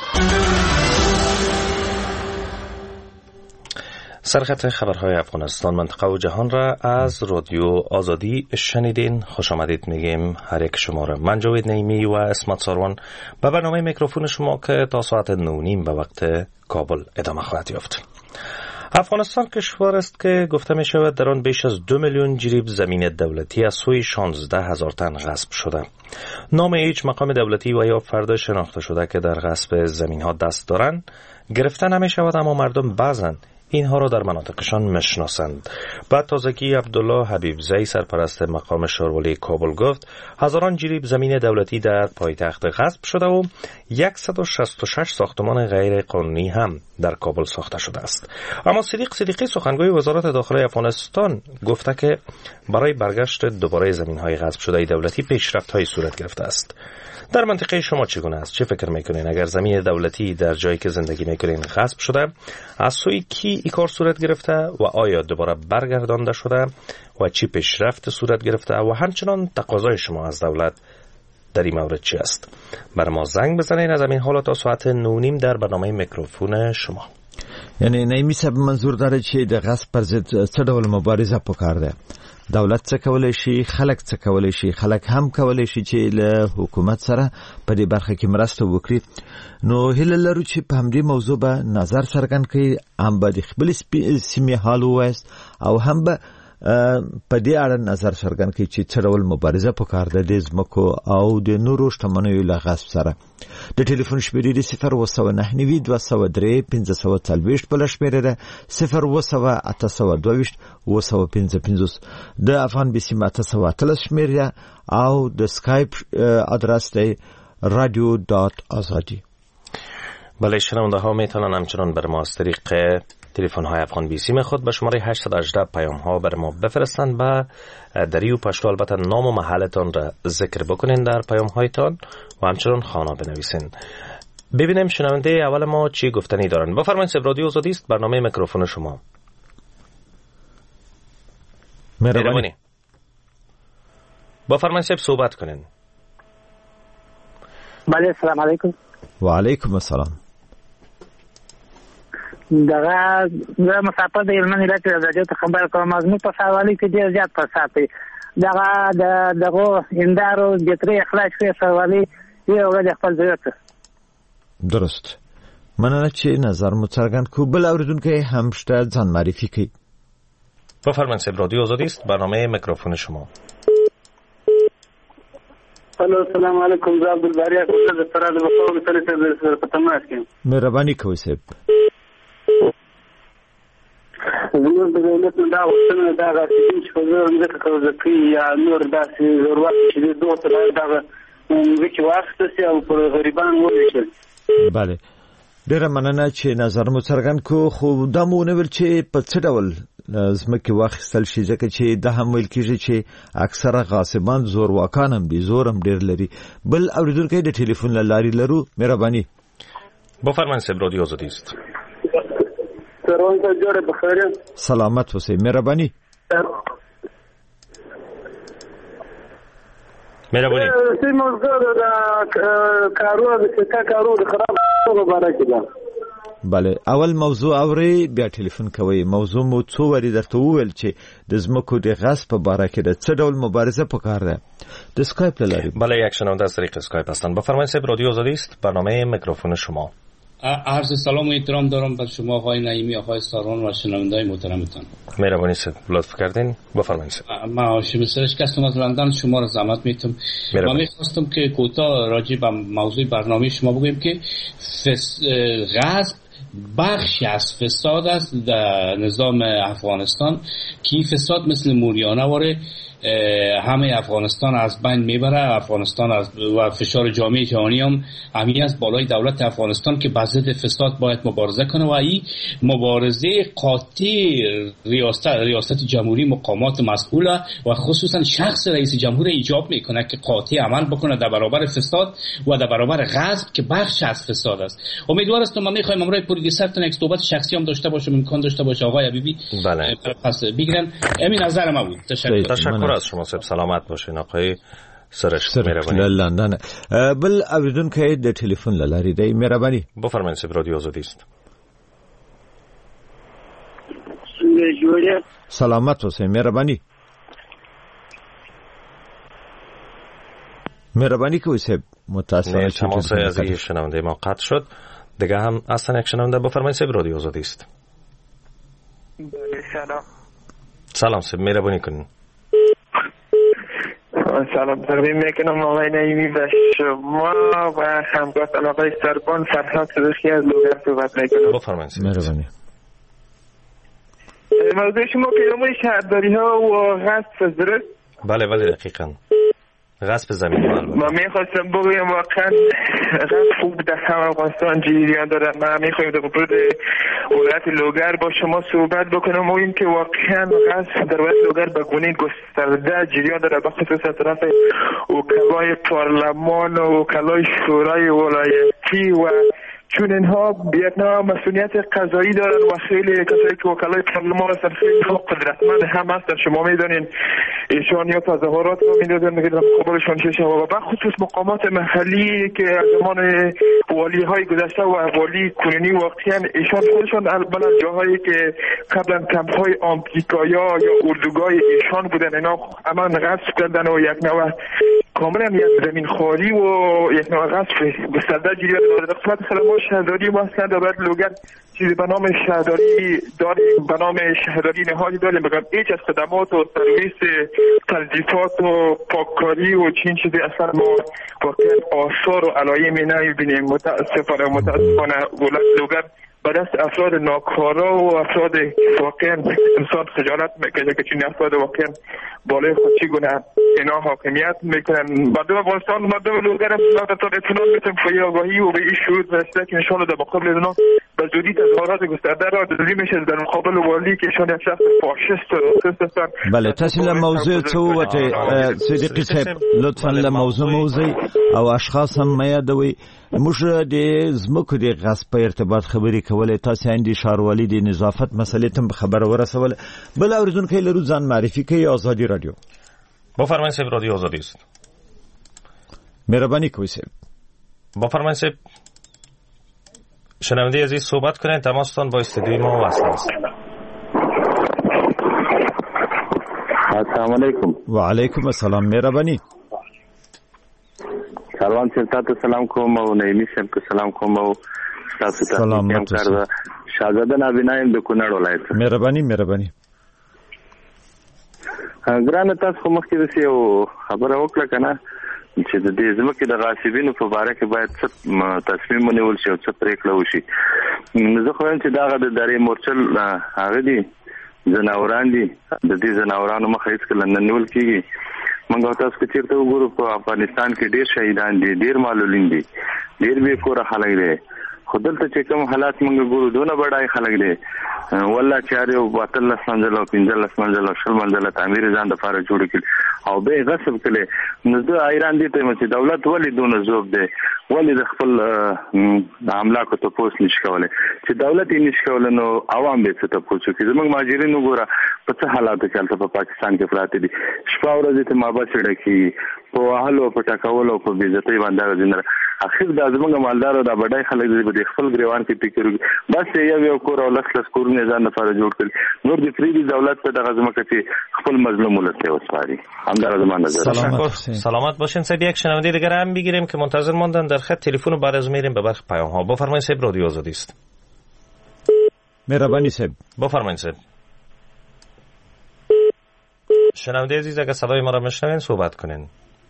سرخط خبرهای افغانستان منطقه و جهان را از رادیو آزادی شنیدین. خوش آمدید میگیم هر یک شما را. من جاوید نعیمی و اسمت ساروان به برنامه میکروفون شما که تا ساعت نه نیم به وقت کابل ادامه خواهد یافت. افغانستان کشور است که گفته می شود در آن بیش از دو میلیون جریب زمین دولتی از سوی شانزده هزار تن غصب شده. نام هیچ مقام دولتی و یا فرد شناخته شده که در غصب زمین ها دست دارند گرفته نمی شود، اما مردم بعضن اینها را در مناطقشان میشناسند. بعد تازگی عبدالله حبیبزی سرپرست مقام شارولی کابل گفت هزاران جریب زمین دولتی در پایتخت غصب شده و صد و شصت و شش ساختمان غیر قانونی هم در کابل ساخته شده است. اما صدیق صدیقی سخنگوی وزارت داخلی افغانستان گفته که برای برگشت دوباره زمین‌های غصب شده دولتی پیشرفت‌هایی صورت گرفته است. در منطقه شما چگونه است؟ چه فکر میکنین اگر زمین دولتی در جایی که زندگی میکنین غصب شده، از سوی کی این کار صورت گرفته و آیا دوباره برگردانده شده و چی پیشرفت صورت گرفته و همچنان تقاضای شما از دولت در این مورد چی است؟ بر ما زنگ بزنین از این حالا تا ساعت نه نیم در برنامه میکروفون شما.
یعنی نایمی صاحب منظور داره چې د غصب پر ضد څه ډول مبارزه پکار ده؟ دولت څه کولای شي، خلک څه کولای شي، خلک هم کولای شي چې له حکومت سره په دې برخه کې مرسته وکړي. نو هیله لرو چې په همدې موضوع به نظر څرګند کړي، هم به د خپل سیمې حال ووایست او هم به په دې اړه نظر څرګند کړي چې څه ډول مبارزه پکار ده د ځمکو او د نورو شتمنیو له غصب سره. د ټلیفون شمیرې دی صفر اوه سوه نهه نوي دوه سوه درې پنځه سوه څلوېښت بله شمیره ده صفر اوه سوه اته سوه دوه ویشت اوه سوه پنځه پنځوس. د افغان بیسیم اته سوه اتلس شمیره او د سکایپ ادرس دی رادیو دات آزادی.
بله شنونده ها میتونن همچنان بر ما از طریق تلفن های افغان بی سیم خود به شماره هشت یک هشت پیام ها بر ما بفرستند و دری و پشتو البته نام و محلتان را ذکر بکنین در پیام هایتان و همچنان خانه بنویسین. ببینیم شنونده اول ما چی گفتنی دارن. بفرمایید سب رادیو آزادی است، برنامه میکروفون شما. مهربانی. بفرمایید سب صحبت کنین.
بله السلام علیکم.
و علیکم السلام.
دغه زه مسافر د یمن ولایت د رادیو ته خبر کوم. از مو په سوالي کې ډیر زیات فساد دی. دغه د دغه اندارو د ترې اخلاص کې سوالي یو ورځ خپل ضرورت.
درست. مننه چې نظر مو څرګند کو. بل اوریدونکو هم شته ځان معرفي کوي.
بفرمایید سب رادیو آزادی است، برنامه میکروفون شما.
السلام علیکم. زه عبدالباری اکبر د فراد وقاو مثلی سره په تماس کې.
مهرباني کوئ صاحب.
زموږ د دولت نه دا وسنه دا غاښتین چې په زور مځکه کوزکي یا نور داسې ضرورت چې د دوه ته دا مځکې واخیستل سي او پر غریبان وویشل.
بله ډیره مننه چې نظر مو څرګند کو. خو دا مو ونه ویل چې په څه ډول ځمکې واخیستل شي، ځکه چې دا هم ویل کېږي چې اکثره غاصبان زورواکان هم دي، زور هم ډیر لري. بل اوریدونکی د ټلیفون له لارې لرو. مهرباني.
بفرمایید سب رادیو آزادی است.
سروان ته جوړه بخیر.
سلامت اوسئ. مهرباني.
مهرباني.
سي موضوع د کارو د څه کارو د خراب مبارک ده.
بله اول موضوع اوري بیا ټلیفون کوي. موضوع مو څو وری درته وویل چې د زمکو د غصب په باره کې د څه ډول مبارزه پکار ده. د اسکایپ لاري.
بله یک شنونده از طریق اسکایپ هستند. بفرمایید سب رادیو آزادی است، برنامه میکروفون شما.
عرض سلام و احترام دارم بر شما آقای نعیمی، آقای ساران و شنونده‌های محترمتان.
مهربانی سید لطف کردین. بفرمایید.
من هاشم سرشک هستم از لندن. شما را زحمت میتم. من میخواستم که کوتاه راجع به موضوع برنامه شما بگویم که فس... غصب بخشی از فساد است در نظام افغانستان که این فساد مثل موریانه واره همه افغانستان از بین میبره. افغانستان از و فشار جامعه جهانی هم همین از بالای دولت افغانستان که به ضد فساد باید مبارزه کنه و این مبارزه قاطع ریاست ریاست جمهوری مقامات مسئوله و خصوصا شخص رئیس جمهور ایجاب میکنه که قاطع عمل بکنه در برابر فساد و در برابر غصب که بخش از فساد است. امیدوار هستم ما میخوایم امروز پرودیوسرتون یک صحبت شخصی هم داشته باشم، امکان داشته باشه آقای حبیبی.
بله.
پس بگیرن. همین نظر ما بود. تشکر.
تشکر از شما. سب سلامت باشین آقای سرش. مهربانی.
لندن. بل اوریدونکو د ټلیفون له لارې دی. مهرباني.
بفرمایید سب رادیو آزادی است.
سلامت اوسئ. مهرباني. مهرباني کوئ صاحب. متاسفم
چې تماس از این شنونده ما قطع شد. دیگه هم اصلا یک شنونده. بفرمایید سب رادیو آزادی است.
سلام.
سلام سب مهربانی کنین.
سلام تقدیم میکنم آقای نعیمی به شما و همکارتان آقای سربان. فرهاد صدقی از لوگر صحبت میکنم.
بفرمایید.
مهربانی.
موضوع شما پیرامون شهرداری ها و غصب درست؟
بله بله دقیقاً غصب زمین.
ما میخواستم بگویم واقعا غصب خوب در همه افغانستان جریان داره. ما میخوایم در مورد ولایت لوگر با شما صحبت بکنم و این که واقعا غصب در ولایت لوگر به گونه گسترده جریان داره، به خصوص از طرف وکلای پارلمان و وکلای شورای ولایتی و چون اینها یک نوع مسئولیت قضایی دارن و خیلی کسایی که وکلای پارلمان هستن خیلی قدرتمند هم هستن. شما میدونین ایشان یا تظاهرات رو میدادن میگه در مقابلشان چه شد و به خصوص مقامات محلی که از زمان والی های گذشته و والی کنونی واقعا ایشان خودشان البته جاهایی که قبلا کمپ های آمریکایا یا اردوگاه ایشان بودن اینا امان غصب کردن و یک نوع کاملا یک زمین خالی و یک نوع غصب گسترده جریان داره. قسمت خدمات شهرداری ما اصلا در لوگر چیزی به نام شهرداری داریم، به نام شهرداری نهادی داریم. بگم هیچ از خدمات و سرویس تنظیفات و پاککاری و چین چیزی اصلا ما واقعا آثار و علایمی نمیبینیم. متاسفانه متاسفانه ولایت لوگر به دست افراد ناکارا و افراد واقعا انسان خجالت میکشه که چین افراد واقعا بالای خود چی گونه اینا حاکمیت میکنن. مردم افغانستان مردم لوگر تا اطلاع میتونم خواهی آگاهی و به این شروط رسته که انشاءالله در مقابل اینا به زودی تظاهرات گسترده را دزدی میشه در مقابل والی که ایشان یک شخص فاشیست راست هستن.
بله تاسو له موضوع څه وته صدیقی صاحب لطفا له موضوع موضوع او اشخاص هم مې یادوي. موږ د زمکو د غصب په ارتباط خبرې کولې، تاسو اندي ښاروالي د نظافت مسلې ته خبر ورسول. بل اوریدونکو لرو ځان معرفي کوي. آزادی رادیو.
بفرمایید صاحب، رادیو آزادی است.
مهربانی کوي صاحب.
بفرمایید صاحب. شنونده عزیز صحبت کنید، تماستان با استودیوی ما وصل است.
السلام علیکم.
و علیکم السلام. مهربانی.
سلام چرته سلام کوم او نعیمی سم کو سلام کوم او تاسو ته سلام کړه. شاهزاده نابینایم د کونړ ولایت.
مهربانی مهربانی.
ګرانه تاسو مخکې د یو خبره وکړه کنه چې د دې ځمکې د غاصبینو په باره کې باید څه تصمیم ونیول شي او څه پریکړه وشي. زه خو وایم چې دغه د درې مورچل هغه دي ځناوران دي، د دې ځناورانو مخه هېڅکله نه نیول کېږي. موږ تاسو که چېرته وګورو په افغانستان کې ډېر شهیدان دي، ډېر معلولین دي، ډېر بې کوره خلک دي. خو دلته چې کوم حالات موږ ګورو دونه بډای خلک دي، والله چارې او اتلس منزله او پنځلس منزله او شل منزله تعمیر ځان دپاره جوړ کړي او به یې غصب کړي. نو زه حیران دي ته یم چې دولت ولې دونه ذوب دی، ولې د خپل املاکو تپوس نشي کولی. چې دولت یې نشي کولی نو عوام به څه تپوس وکړي. زموږ مهاجرین وګوره په څه حالاتو کې هلته په پاکستان کې پراته دي. شپه ورځې ته مابه څېړه کېږي په وهلو په ټکولو په بېعزتۍ باندې هغه ځینې اخر دا زموږ مالدارو دا بډای خلک دي په خپل ګریوان کې فکر وکړي بس یو یو کور او لس لس کورونه ځان لپاره جوړ کړي. نور د فریدي دولت په دغه ځمکه چې خپل مظلوم ولس ته وسپاري. همدغه زمان نظر.
سلامت باشین صاحب. یک شنونده دیگر هم بگیریم که منتظر ماندن در خط تلفن و بعد از میریم به بخش پیام ها. بفرمایید صاحب، رادیو آزادی است.
مهربانی صاحب.
بفرمایید صاحب. شنونده عزیز اگر صدای ما را میشنوین صحبت کنین.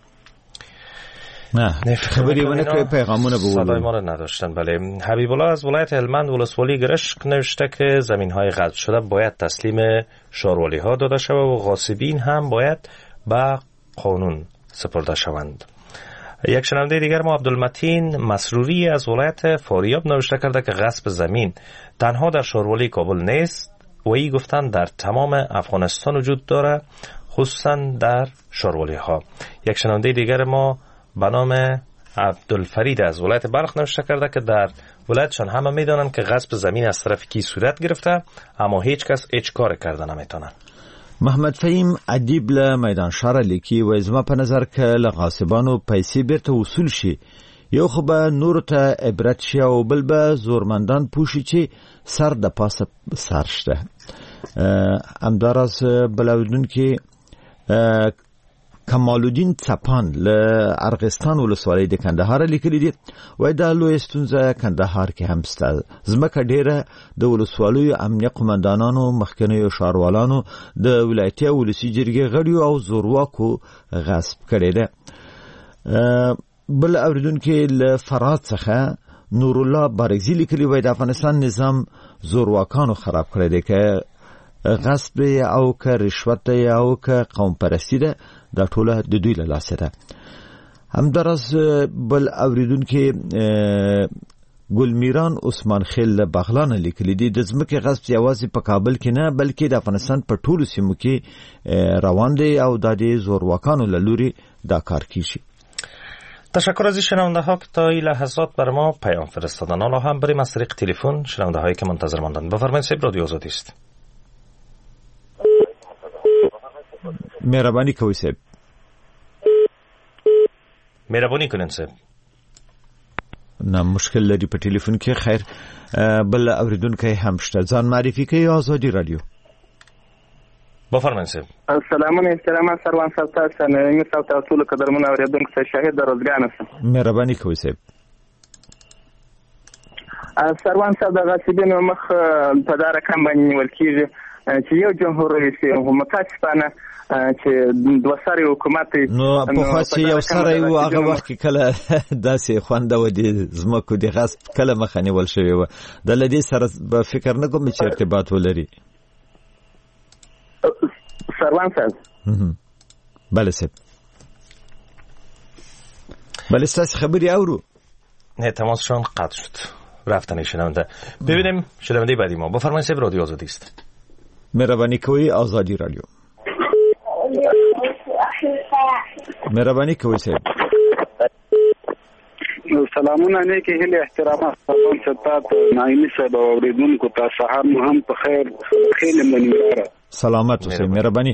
نه خبری ونه که پیغامونه بگو
صدای ما را نداشتن. بله. حبیب الله از ولایت هلمند ولسوالی گرشک نوشته که زمین های غصب شده باید تسلیم شاروالی ها داده شود و غاصبین هم باید به قانون سپرده شوند. یک شنونده دیگر ما عبدالمتین مسروری از ولایت فاریاب نوشته کرده که غصب زمین تنها در شاروالی کابل نیست و ای گفتن در تمام افغانستان وجود داره، خصوصا در شاروالی ها. یک شنونده دیگر ما به نام عبدالفرید از ولایت بلخ نوشته کرده که در ولایتشان همه میدانن که غصب زمین از طرف کی صورت گرفته اما هیچ کس هیچ کار کرده نمیتونه.
محمد فهیم ادیب له میدان شهر لیکي و زما په نظر که له غاصبانو پیسې بیرته وصول شي یو خو به نور ته عبرت شي او بل به زورمندان پوشي چې سر د پاسه سر شته. همداراز بلاودون کې کمال الدین چپان له ارغستان ولسوالۍ د کندهار لیکلي دي وای دا لوی ستونزه کندهار کې هم شته. ځمکه ډیره د ولسوالیو امنیه قومندانانو مخکنیو ښاروالانو د ولایتي ولسي جرګې غړیو او زورواکو غصب کړې ده. بل اوریدونکي له فرات څخه نور الله بارگزی لیکلي وای د افغانستان نظام زورواکانو خراب کړی دی که غصب او که رشوت او که قوم پرستی ده دا ټوله د دوی له لاسه ده. همداراز بل اوریدونکي ګلمیران عثمان خیل بغلان لیکلي دي د ځمکې غصب یوازې په کابل کې نه بلکې د افغانستان په ټولو سیمو کې روان دی او د دې زورواکانو له لوري دا کار کیږي.
تشکر از شنونده ها که تا این لحظات بر ما پیام فرستادن. حالا هم بریم از طریق تلفن شنونده هایی که منتظر ماندن. بفرمایید صاحب، رادیو آزادی است.
مهربانی کوي صاحب.
مهربانی کنین صاحب.
نه مشکل لري په ټلیفون کې. خیر بل اوریدونکي هم شته. ځان معرفي کوي. آزادی رادیو.
بفرمایید صاحب.
سلامونه احترام سروان صاحب تاسو نه یې تاسو ټول قدرمن اوریدونکو ته شاهد دروازګان اوسم.
مهربانی کوي صاحب.
سروان صاحب د غاصبینو مخ په دار کم باندې نیول کیږي چې یو جمهور رئیس متاسفانه چې دوه سری حکومت
نو په خاص یو سری و هغه وخت کې کله داسې خوانده و دي زمکو د غصب کله مخنی ول شوی و د لدی سره به فکر نه کوم چې ارتباط ولري.
سروان صاحب
بله صاحب. ولی ساس خبری اورو
نه تماسشان قطع شد رفتن شنونده. ببینیم شنونده بعدی ما. بفرمایید صاحب رادیو آزادی است.
مهربانی کوی آزادی رادیو. مهربانی کوی صاحب.
سلامونه نیکی هیله احترامات سلام ستات نایمی صاحب اوریدونکو ته سهار مو هم په خیر خیلی منیره.
سلامت اوسئ. مهربانی.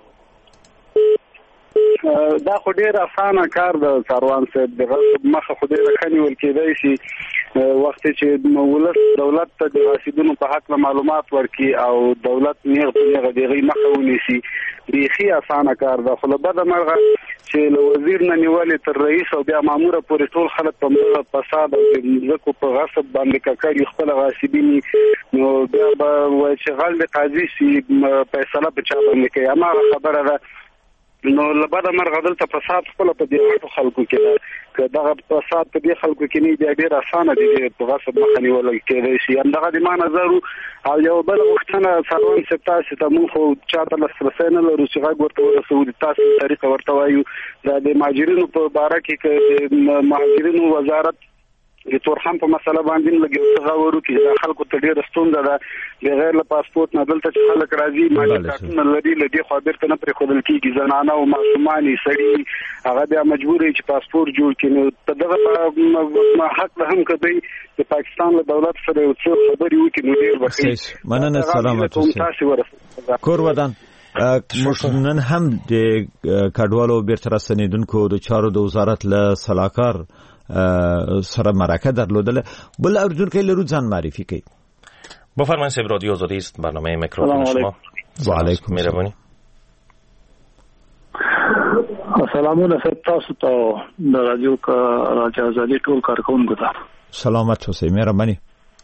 دا خو ډیر اسانه کار د سروان صاحب دغه مخه خو ډیر خني ول کېدای شي وخت چې ولس دولت ته د غاصبونو په حق معلومات ورکړي او دولت نیغ په نیغه دغه مخه ونیسي. بیخي اسانه کار ده. خو له بده مرغه چې له وزیر نه نیولې تر رئیس او بیا مامور پورې ټول خلک په مغه فساد او ځکه په غصب باندې ککړي خپل غاصبینی نو بیا به وای چې غل د قاضي سي فیصله په چا باندې کوي. اما خبره ده نو لبدا مرغه دلته فساد خپل په دې خلکو کې ده که دغه فساد په دې خلکو کې نه دی ډیر اسانه دي په غصب مخنی ولل کېږي شي. هم دغه د ما نظر او یو بل وختونه سروان سپتا ستمو خو چاته لسرسه نه لرو چې غوړ ورته ورسول تاسو طریقه ورته وایو د مهاجرینو په باره کې د مهاجرینو وزارت د تورخم په مسله باندې لګي څه غوړو کې خلکو ته ډیر ستونزه ده بغیر له پاسپورت نه دلته چې خلک راځي ماده کارتونه لري لدی خو بیرته نه پرې خودل کېږي زنانه او معصومان سړي هغه بیا مجبور دي چې پاسپورت جوړ کړي. په دغه حق هم کوي د پاکستان له دولت سره یو څه خبرې وکړي نو ډیر وکړي.
مننه سلامت اوسئ. کور ودان نن هم د کډوالو بیرته راستنیدونکو د چارو د وزارت له صلاحکار سره مرکه درلودله. بل ارجون که لرو ځان معرفی کوي.
بفرمایید صاحب رادیو آزادی است. برنامه میکروفون شما.
و علیکم
مهربانی.
سلامونه تاسو ته د رادیو کا رادیو آزادی ټول کارکونکو ته
سلامت اوسئ. مهربانی.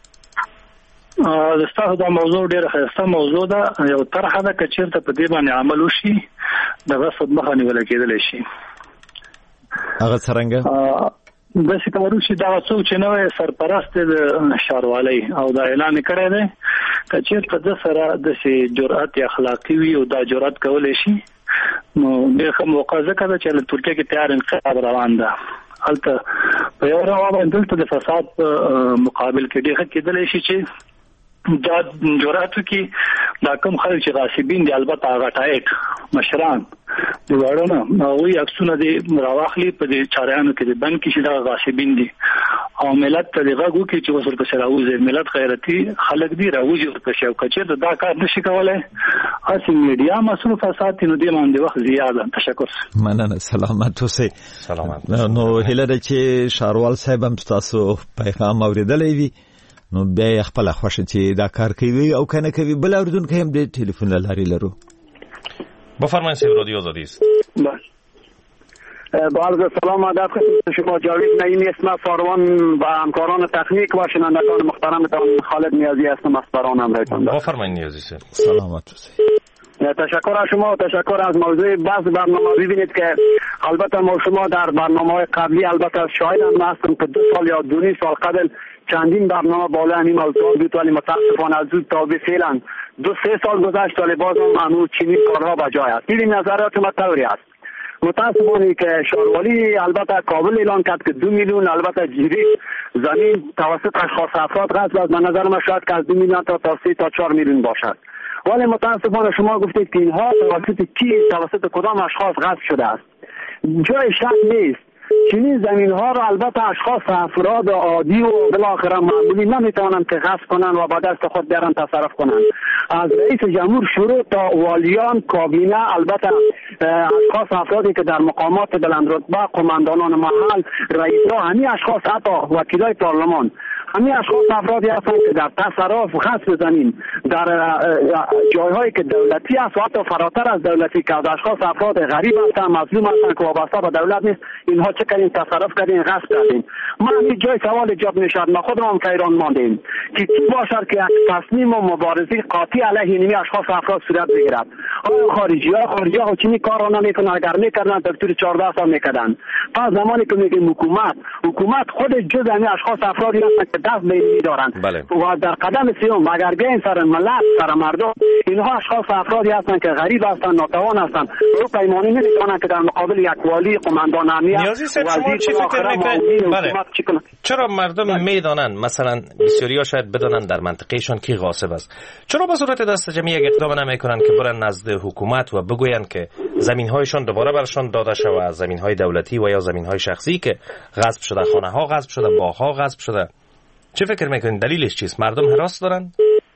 د تاسو دا موضوع ډیره ښه موضوع ده. یو طرحه ده چې چیرته په دې باندې عمل وشي د غصب مخه نیول کېدل شي.
هغه څنګه
د سکارو چې دا څو چې نوې سرپرست د شاروالۍ او دا اعلان کړی دی چې چیرته د سره د سي جرأت اخلاقی وي او دا جرأت کولای شي نو دغه موقع ځکه چې له ترکیه کې تیار انقلاب روان ده. البته په یو راوړل دلته د فساد مقابل کې دغه کېدل شي چې دا جرأت کې دا کوم خلک چې غاصبین دي البته هغه ټایټ مشران دی وړونه او وی اکسونه دي راوخلي په دې چارانو کې د بنک کې دا غاصبین دي او ملت ته دغه کو کې چې وسر په سراوزه ملت غیرتی خلک دي راوځي او په شاو کچې دا کار نشي کولای. اسی میډیا مسلو فساد نو دې باندې وخت زیاده. تشکر.
مننه. سلامت اوسئ.
سلامت.
نو هله چې شاروال صاحب هم تاسو پیغام اوریدلې وي نو بیا خپل خوښ چې دا کار کوي او کنه کوي. بل اردن کې هم د ټلیفون لاري لرو.
بفرمایید صاحب رادیو آزادی است.
با عرض سلام ادب خدمت شما جاوید نعیمی اسم ساروان و همکاران تکنیک و شنوندگان محترمتان خالد نیازی هستم از برنامه رایتان.
بفرمایید نیازی صاحب.
سلامت باشید.
تشکر از شما و تشکر از موضوع بحث برنامه. ببینید که البته ما شما در برنامه‌های قبلی البته شاهد هم هستم که دو سال یا دو نیم سال قبل چندین برنامه بالا همین موضوع بود ولی متاسفانه از اون تا به فعلا دو سه سال گذشت ولی باز هم هنوز چنین کارها به جای است. این نظرات ما طوری است. متاسفانه که شاروالی البته کابل اعلان کرد که دو میلیون البته جیری زمین توسط اشخاص افراد غصب است. من نظر ما شاید که از دو میلیون تا تا سه تا چهار میلیون باشد. ولی متاسفانه شما گفتید که اینها توسط کی توسط کدام اشخاص غصب شده است. جای شک نیست. چنین زمین ها را البته اشخاص افراد عادی و بالاخره معمولی نمیتوانند که غصب کنند و با دست خود بیارن تصرف کنند. از رئیس جمهور شروع تا والیان کابینه البته اشخاص افرادی که در مقامات بلندرتبه قماندانان محل رئیس ها همین اشخاص حتی وکیلای پارلمان همین اشخاص افرادی هستند که در تصرف غصب زمین در جایهایی که دولتی است و حتی فراتر از دولتی که از اشخاص افراد غریب هستند مظلوم هستند که وابسته به دولت نیست اینها چه کردین تصرف کردین غصب کردین. من این جای سوال ایجاد میشد ما خودم هم که ایران ماندیم که کی باشد که تصمیم و مبارزه قاطع علیه اینمی اشخاص افراد صورت بگیرد. آیا خارجی ها خارجی ها چنین کار را نمیکنن؟ اگر میکردن در طول چهارده سال میکردن. پس زمانی که میگیم حکومت حکومت خود جز همین اشخاص افرادی هستند که دست به این می‌دارند و در قدم سوم اگر بیاین سر ملت سر مردم، اینها اشخاص افرادی هستند که غریب هستند، ناتوان هستند، او پیمانی نمی‌توانند که در مقابل یک والی، قماندان امنیت، وزیر
بله. چرا مردم میدانند مثلا بسیاری‌ها شاید بدانند در منطقهشان کی غاصب است، چرا به صورت دست جمعی یک اقدام نمی‌کنند که برن نزد حکومت و بگویند که زمین‌هایشان دوباره برشان داده شود، زمین‌های دولتی و یا زمین‌های شخصی که غصب شده، خانه‌ها غصب شده، باغ‌ها غصب شده؟ چه فکر می‌کنید دلیلش چیست؟ مردم هراس دارن؟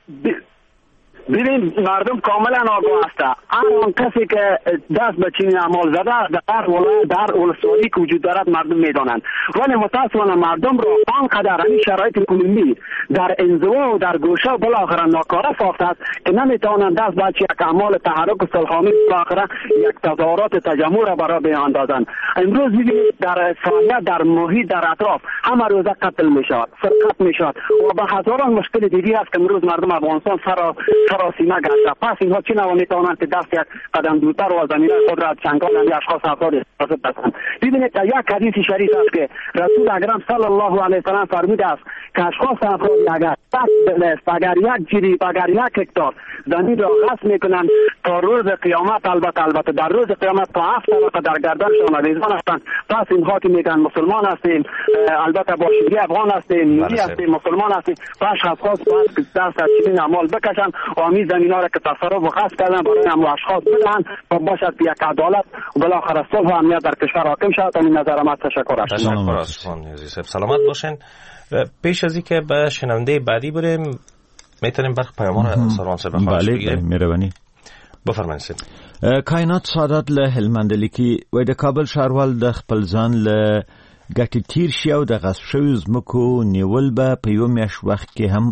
ببین مردم کاملا آگاه هستند. هر کسی که دست به چنین اعمال زده است در ولایت در ولسوالی که وجود دارد مردم میدانند، ولی متاسفانه مردم را آنقدر این شرایط کنونی در انزوا و در گوشه و بالاخره ناکاره ساخته است که نمیتوانند دست به یک اعمال تحرک و صلح‌آمیز بالاخره یک تظاهرات تجمع را برای بیاندازند. امروز می‌بینید در فعالیت در محیط در اطراف همه روزه قتل می‌شود، سرقت می‌شود و به هزاران مشکل دیگه است که امروز مردم افغانستان فرا سراسیمه گشته. پس اینها چی نمیتوانند که دست یک قدم دورتر و زمینه خود را چنگال این اشخاص افراد استفاده بکنند. ببینید یک حدیث شریف است که رسول اکرم صلی الله علیه و سلم فرموده است که اشخاص افراد اگر دست اگر یک جریب اگر یک هکتار زمین را غصب میکنند تا روز قیامت، البته البته در روز قیامت تا هفت طبقه در گردنشان آویزان هستند. پس اینها که میگن مسلمان هستیم، البته با شیعه افغان هستیم، ملی هستیم، مسلمان هستیم، پس اشخاص باید دست از چنین اعمال بکشند و همین زمینا را که تصرف و غصب کردن برای هم اشخاص بدهند تا باشد که یک عدالت و بالاخره صلح و امنیت در کشور حاکم شود. این نظر ما تشکر است.
تشکر است. سلامت باشین. پیش از اینکه به شنونده بعدی بریم میتونیم برخ پیامان سروان صاحب خواهش بگیریم.
بله مهربانی
بفرمایئ.
کائنات سعادت له هلمند لیکي وای د کابل ښاروال د خپل ځان له ګټې تیر شي او د غصب شویو ځمکو نیول به په یو میاشت وخت کې هم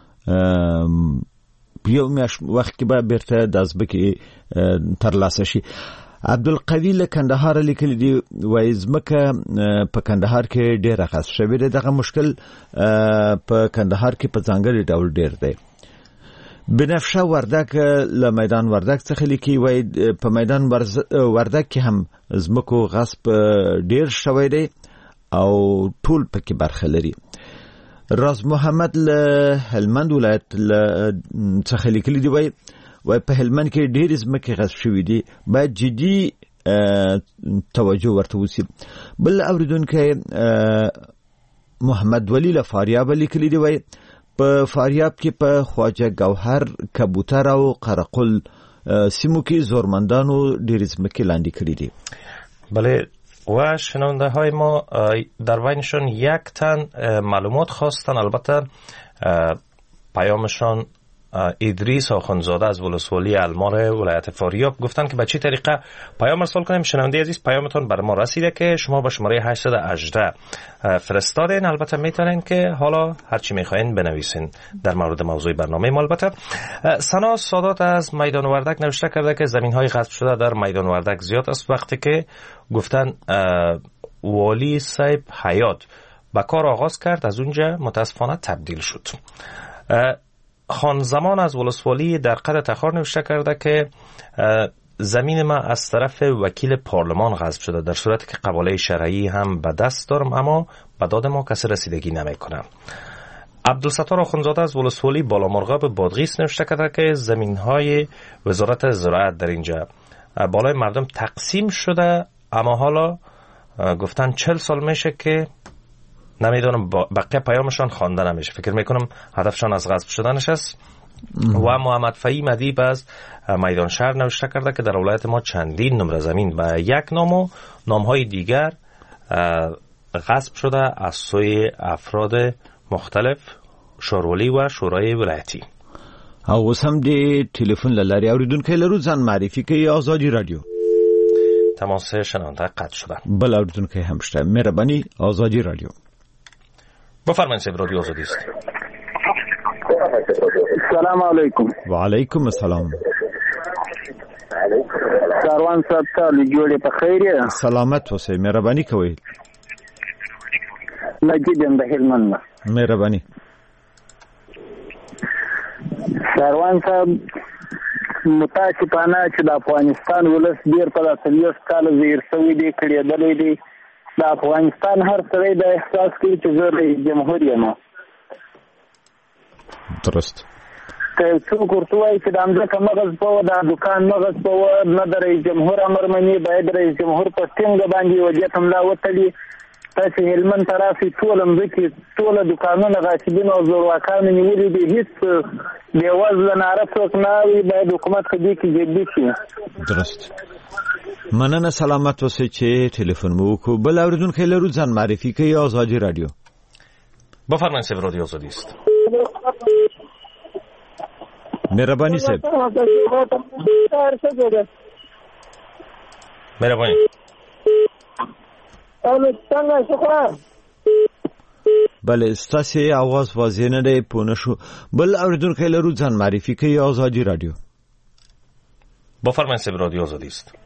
په یو میاشت وخت کې به بیرته د ځمکې ترلاسه شي. عبدالقوی له کندهار لیکلی دی وای ځمکه په کندهار کې ډېره غصب شوې ده. دغه مشکل په کندهار کې په ځانګړي ډول ډېر دی. بنفشه وردک له میدان وردک څخه لیکي وای په میدان وردک کې هم ځمکو غصب ډېر شوی دی او ټول پکې برخه لري. راز محمد له هلمند ولایت څخه لیکلی دی وای وای په هلمند کې ډېر ځمکې غصب شوې دي، باید جدي توجه ورته وشي. بل اوریدونکی محمد ولی له فاریاب لیکلی دی وای په فاریاب کې په خواجه گوهر، کبوتر او قرقل سیمو کې زورمندانو ډېر ځمکې لاندې کړې دي.
بله و شنونده های ما در بینشان یک تن معلومات خواستن. البته پیامشان ادریس آخوندزاده از ولسوالی المار ولایت فاریاب گفتن که به چه طریقه پیام ارسال کنیم. شنونده عزیز پیامتون بر ما رسیده که شما با شماره هشتصد و هجده فرستادین. البته میتونین که حالا هر چی میخواین بنویسین در مورد موضوع برنامه ما. البته سنا سادات از میدان وردک نوشته کرده که زمین های غصب شده در میدان وردک زیاد است. وقتی که گفتن والی صاحب حیات با کار آغاز کرد از اونجا متاسفانه تبدیل شد. خان زمان از ولسوالی در قد تخار نوشته کرده که زمین ما از طرف وکیل پارلمان غصب شده، در صورتی که قباله شرعی هم به دست دارم اما به داد ما کسی رسیدگی نمیکنه. عبدالستار آخوندزاده از ولسوالی بالامرغاب بادغیس نوشته کرده که زمین های وزارت زراعت در اینجا بالای مردم تقسیم شده اما حالا گفتن چل سال میشه که نمیدونم بقیه پیامشان خوانده نمیشه. فکر میکنم هدفشان از غصب شدنش است. و محمد فهیم ادیب از میدان شهر نوشته کرده که در ولایت ما چندین نمره زمین به یک نام و نامهای دیگر غصب شده از سوی افراد مختلف شورولی و شورای ولایتی.
او اوس هم د ټلیفون له لارې اوریدونکي لرو ځان معرفي کوي. آزادی رادیو
تماس شنونده قطع شده.
بل اوریدونکي هم شته. مهرباني آزادی رادیو
بفرمایید. سیب رادیو آزادی است.
سلام علیکم.
و علیکم السلام.
سروان صاحب ته جوړې په خیر.
سلامت اوسئ. مهرباني کوئ.
مجید ام د هلمند.
مهرباني.
سروان صاحب متاسفانه چې د افغانستان ولس ډیر په داسې کال زیر سوي دي کړي دی. د افغانستان هر سړی د احساس کوي چې زه د جمهور یم.
درست
که څوک ورته وایي چې د امځکه مغز په د دکان مغز په نه د رئیس جمهور امر مني باید رئیس جمهور په ټینګه باندې وضعیت هملا وتړي. تاسې هلمند ته راسئ ټول مځکې ټوله دکانونه غاصبین او زورواکانو نیولي دي، هېڅ بېوزله ناره څوک نه اوري. باید حکومت په دې کې جدي شي.
درست مننه، سلامت اوسئ چې ټلیفون مو وکړو. بل اورېدونکی لرو، ځان معرفي کوي. آزادی رادیو.
بفرمایید صاحب، رادیو آزادی است.
مهربانی صاحب.
مهربانی.
بله ستاسې आवाज واضح نه دی، پوه نه شو. بل اورېدونکی لرو، ځان معرفي کوي. آزادی رادیو.
بفرمایید صاحب، رادیو آزادی است.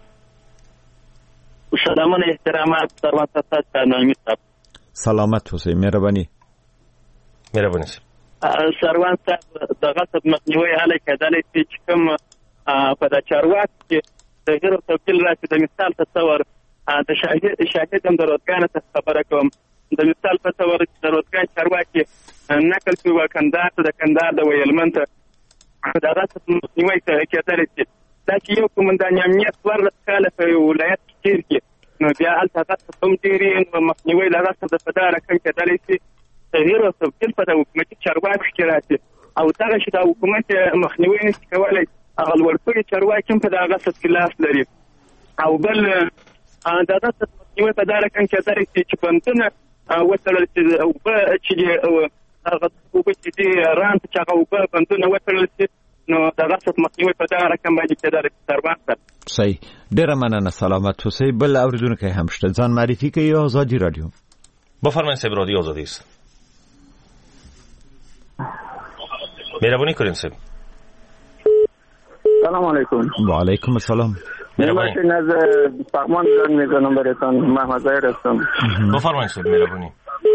شادمان احترامات سروان صاحب نامی صاحب.
سلامت اوسئ. مهرباني.
مهرباني صاحب.
سروان صاحب د غصب مخنیوي هله کېدلی شي چې کوم په د چارواکو کې د غیر توکل راشي. د مثال په تصور د شاهد شاهد هم د روزګان څخه خبره کوم. د مثال په تصور د روزګان چارواکي نقل کوي کندهار ته، د کندهار د ویلمن ته د غصب مخنیوي کېدلی شي. دا چې یو قومندان امنیت څوارلس کاله په ولایت کې تېر کړي، نو بیا هلته غصب هم ډېرې مخنیوی له غصب د په دا رقم کېدلی شي. تغییر او تبدیل په د حکومتي چارواکو کې راشي او دغه چې د حکومت مخنیوی نشي کولی، هغه لوړپوړي چارواکي هم په دغه غصب کې لاس لري. او بل د غصب مخنیوی په دا رقم کېدلی شي چې بندونه وتړل شي، اوبه چې دي هغه اوبه چې دي ران چې هغه اوبه بندونه وتړل شي، نو د غصب مخنیوی په دغه رقم باندې کېدلی شي. سروان صاحب
صحیح، ډېره مننه، سلامت اوسئ. بل اورېدونکی هم شته، ځان معرفي کوي. آزادی رادیو.
بفرمایید صاحب، رادیو آزادی است. مهربانی کنید صاحب.
سلام علیکم.
و علیکم السلام.
مهربانی. من از ساختمان زنگ میزنم برایتان. محمد ظاهر هستم.
بفرمایید صاحب. مهربانی.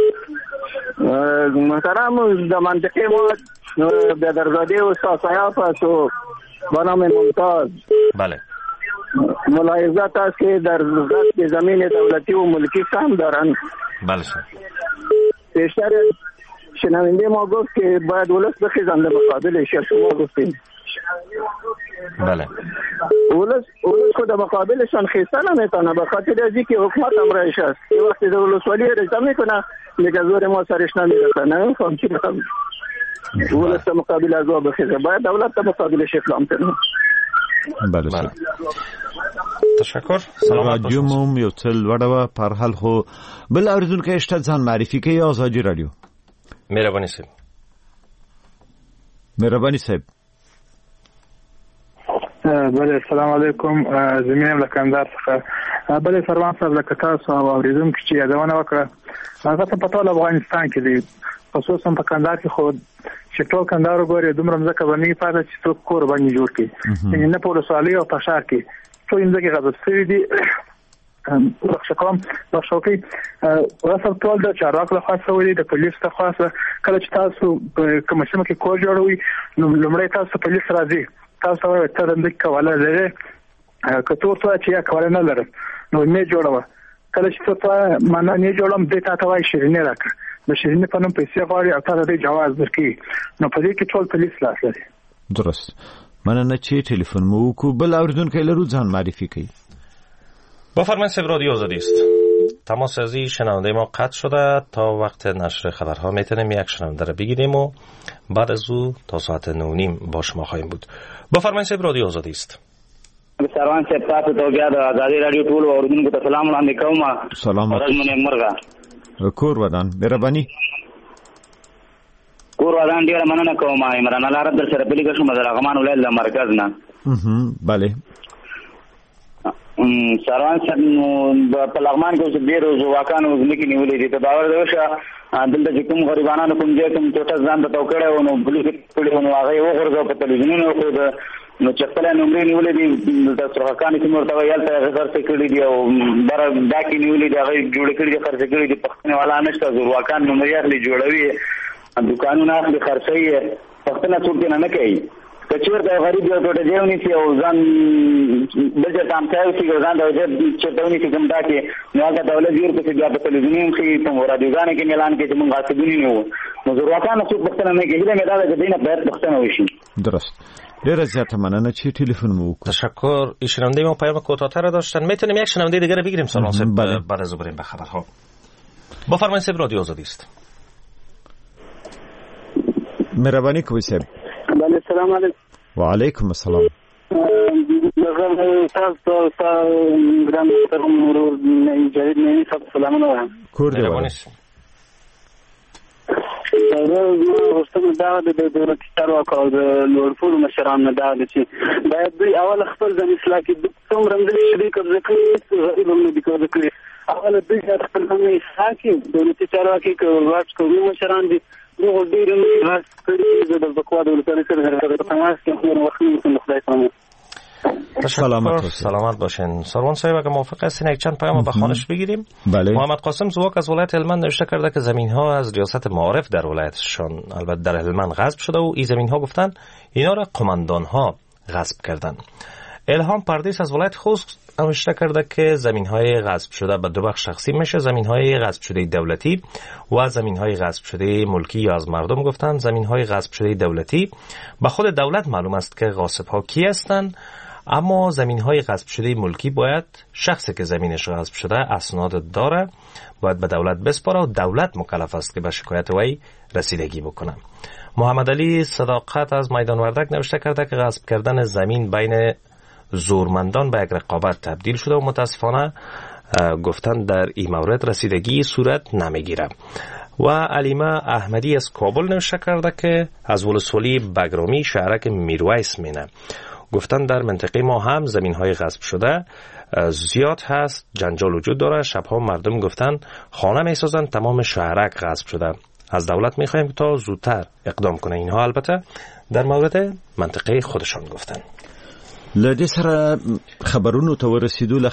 محترم، در منطقه ما بدرزاده و ساسایاف است و به نام ممتاز.
بله.
ملاحظات است که در ضبط زمین دولتی و ملکی سهم دارند.
بله صاحب.
بیشتر شنونده ما گفت که باید ولس بخیزند مقابلش. شما گفتین
بله.
ولس ولس خود مقابلشان خیسته نمیتونه، به خاطر از اینکه حکومت امرش است. یه وقتی در ولسوالی رضا میکنه میگه زور ما سرش نمیرسه. نمیفهم چی میخوام. ولس مقابل از او بخیزه، باید دولت مقابلش اقدام کنه.
بله بله.
تشکر. سلامت باشید.
رادیو مو یو څه لوړه وه، پر حال خو بل اورېدونکی شته، ځان معرفي کوي. آزادی رادیو.
مهرباني صاحب.
مهرباني صاحب.
بله السلام علیکم. زمینم له کندهار څخه. بله سروان صاحب، لکه تاسو اورېدونکو چې یادونه وکړه، هغه څه په ټول افغانستان کې دي، خصوصا په کندهار کې خو چې ټول کندهار وګوري دومره ځمکه به نه پاتې چې څوک کور باندې جوړ کړي. یعنې نه په ولسوالۍ او په ښار کې ټول ځمکې غصب شوي دي. بخښه کوم بخښه وکړئ. غصب ټول د چارواکو لخوا شوی دی، د پولیسو لخوا. کله چې تاسو کومه سیمه کې کور جوړوئ، نو لومړی تاسو پولیس راځي، تاسو وایي ته د ځمکې کوله لرې، که ته ورته وایې چې یا کوله نه لرم، نو مې جوړوه. کله چې ته ته معنا نه جوړم، دی تا ته وایي شیریني راکړه، د شیریني په نوم پیسې غواړي او تا ته دی جواز درکوي، نو په دې کې ټول پولیس لاس لري.
درست. مننه چې ټلیفون مو وکړو. بل اورېدونکی لرو، ځان معرفي کوي.
بفرمایید صاحب، رادیو آزادی است. تماس ازی شنونده ما قطع شده. تا وقت نشر خبرها میتونیم یک شنونده رو بگیریم و بعد از او تا ساعت نه نیم با شما خواهیم بود. بفرمایید صاحب، رادیو آزادی است.
سروان صاحب، تاسو ته بیا د آزادی رادیو ټول اوریدونکو ته سلام وړاندې کوم.
سلام.
ورځ مو نیکمرغه.
کور ودان. مهرباني.
کور ودان ډیره مننه کوم. عمران الله رب در سره پلیګه شو مزل غمان ولایت د مرکز نه.
بله.
سروان صاحب، په لغمان کې اوس ډېرو ځواکانو ځمکې نیولې دي. ته باور دی وشه دلته چې کوم غریبانو کوم ځای کوم ټوټه ځان ته تو کړی و، نو پولیس کړي نو هغه یې وغورځاو په تلویزیونونو وښود، نو چې خپله نومرې نیولې دي د سرخکانې سیمې ورته وایي هلته هغې خرڅې کړي دي او بره ډاکې نیولې دي، هغه یې جوړې کړي دي، خرڅې کړي دي. پښتنې والا نشته، زورواکان نومرې اخلي، جوړوي، دوکانونه اخلي، خرڅوي، پښتنه څوک دې نه کوي. که چېرته غریب یو ټوټه ځای ونیسي او ځان بل ځای ته امتیاز وکړي او ځان ته وضعیت چېرته ونیسي کوم دا کې نو هلته دولت زیر پسې بیا په تلویزیوني هم ښي په رادیوګانو کې اعلان کوي چې موږ غاصبین نه وو. نو زورواکانو څوک پوښتنه نه کوي. هیله مې دا ده چې دوی نه باید پوښتنه وشي.
درست. ډیره زیاته مننه چې تلفن مو وکړ.
تشکر. این شنونده ما پیام کوتاه‌تر داشتن. میتونیم یک شنونده دیگه رو بگیریم سلام صاحب بعد از بریم به خبرها. بفرمایید صاحب رادیو آزادی است.
مهربانی کوی صاحب.
بله سلام علیکم.
و علیکم السلام.
تاسو ته ګران محترم مرور نه جاوید نه صاحب سلامونه وایم.
کور دی وای.
وروسته دا د دولتي چارواکو او د لوړپوړو مشرانو نه دا ده چې باید دوی اول خپل ځان اصلاح کړي. څومره مځکې چې دوی قبضه کړي غریب هم نه دي قبضه کړي. اول دوی خپل ځان اصلاح کړي. دولتي چارواکي که واټ کوي مشران دي دغه ډېر راز کړي د بقوا دولتي سره د تماس کې نور وخت نه خدای سلامت.
سلامت سلامت باشین. سروان صاحب اگه موافق هستین یک چند پیام به خوانش بگیریم.
بله.
محمد قاسم زواک از ولایت هلمند نوشته کرده که زمین ها از ریاست معارف در ولایتشان البته در هلمند غصب شده و این زمین ها گفتن اینا را قماندان ها غصب کردن. الهام پردیس از ولایت خوست نوشته کرده که زمین های غصب شده به دو بخش تقسیم میشه. زمین های غصب شده دولتی و زمین های غصب شده ملکی یا از مردم. گفتن زمین های غصب شده دولتی به خود دولت معلوم است که غاصب ها کی هستند، اما زمین های غصب شده ملکی باید شخصی که زمینش غصب شده اسناد داره باید به دولت بسپاره و دولت مکلف است که به شکایت وی رسیدگی بکنه. محمد علی صداقت از میدان وردک نوشته کرده که غصب کردن زمین بین زورمندان به یک رقابت تبدیل شده و متاسفانه گفتن در این مورد رسیدگی صورت نمیگیره. و علیمه احمدی از کابل نوشته کرده که از ولسوالی بگرامی شهرک میرویس مینه. گفتن در منطقه ما هم زمین های غصب شده زیاد هست، جنجال وجود داره. شبها مردم گفتن خانه می سازن، تمام شهرک غصب شده. از دولت می خواهیم تا زودتر اقدام کنه. اینها البته در مورد منطقه خودشان گفتن.
لدی سره خبرونو ته ورسېدو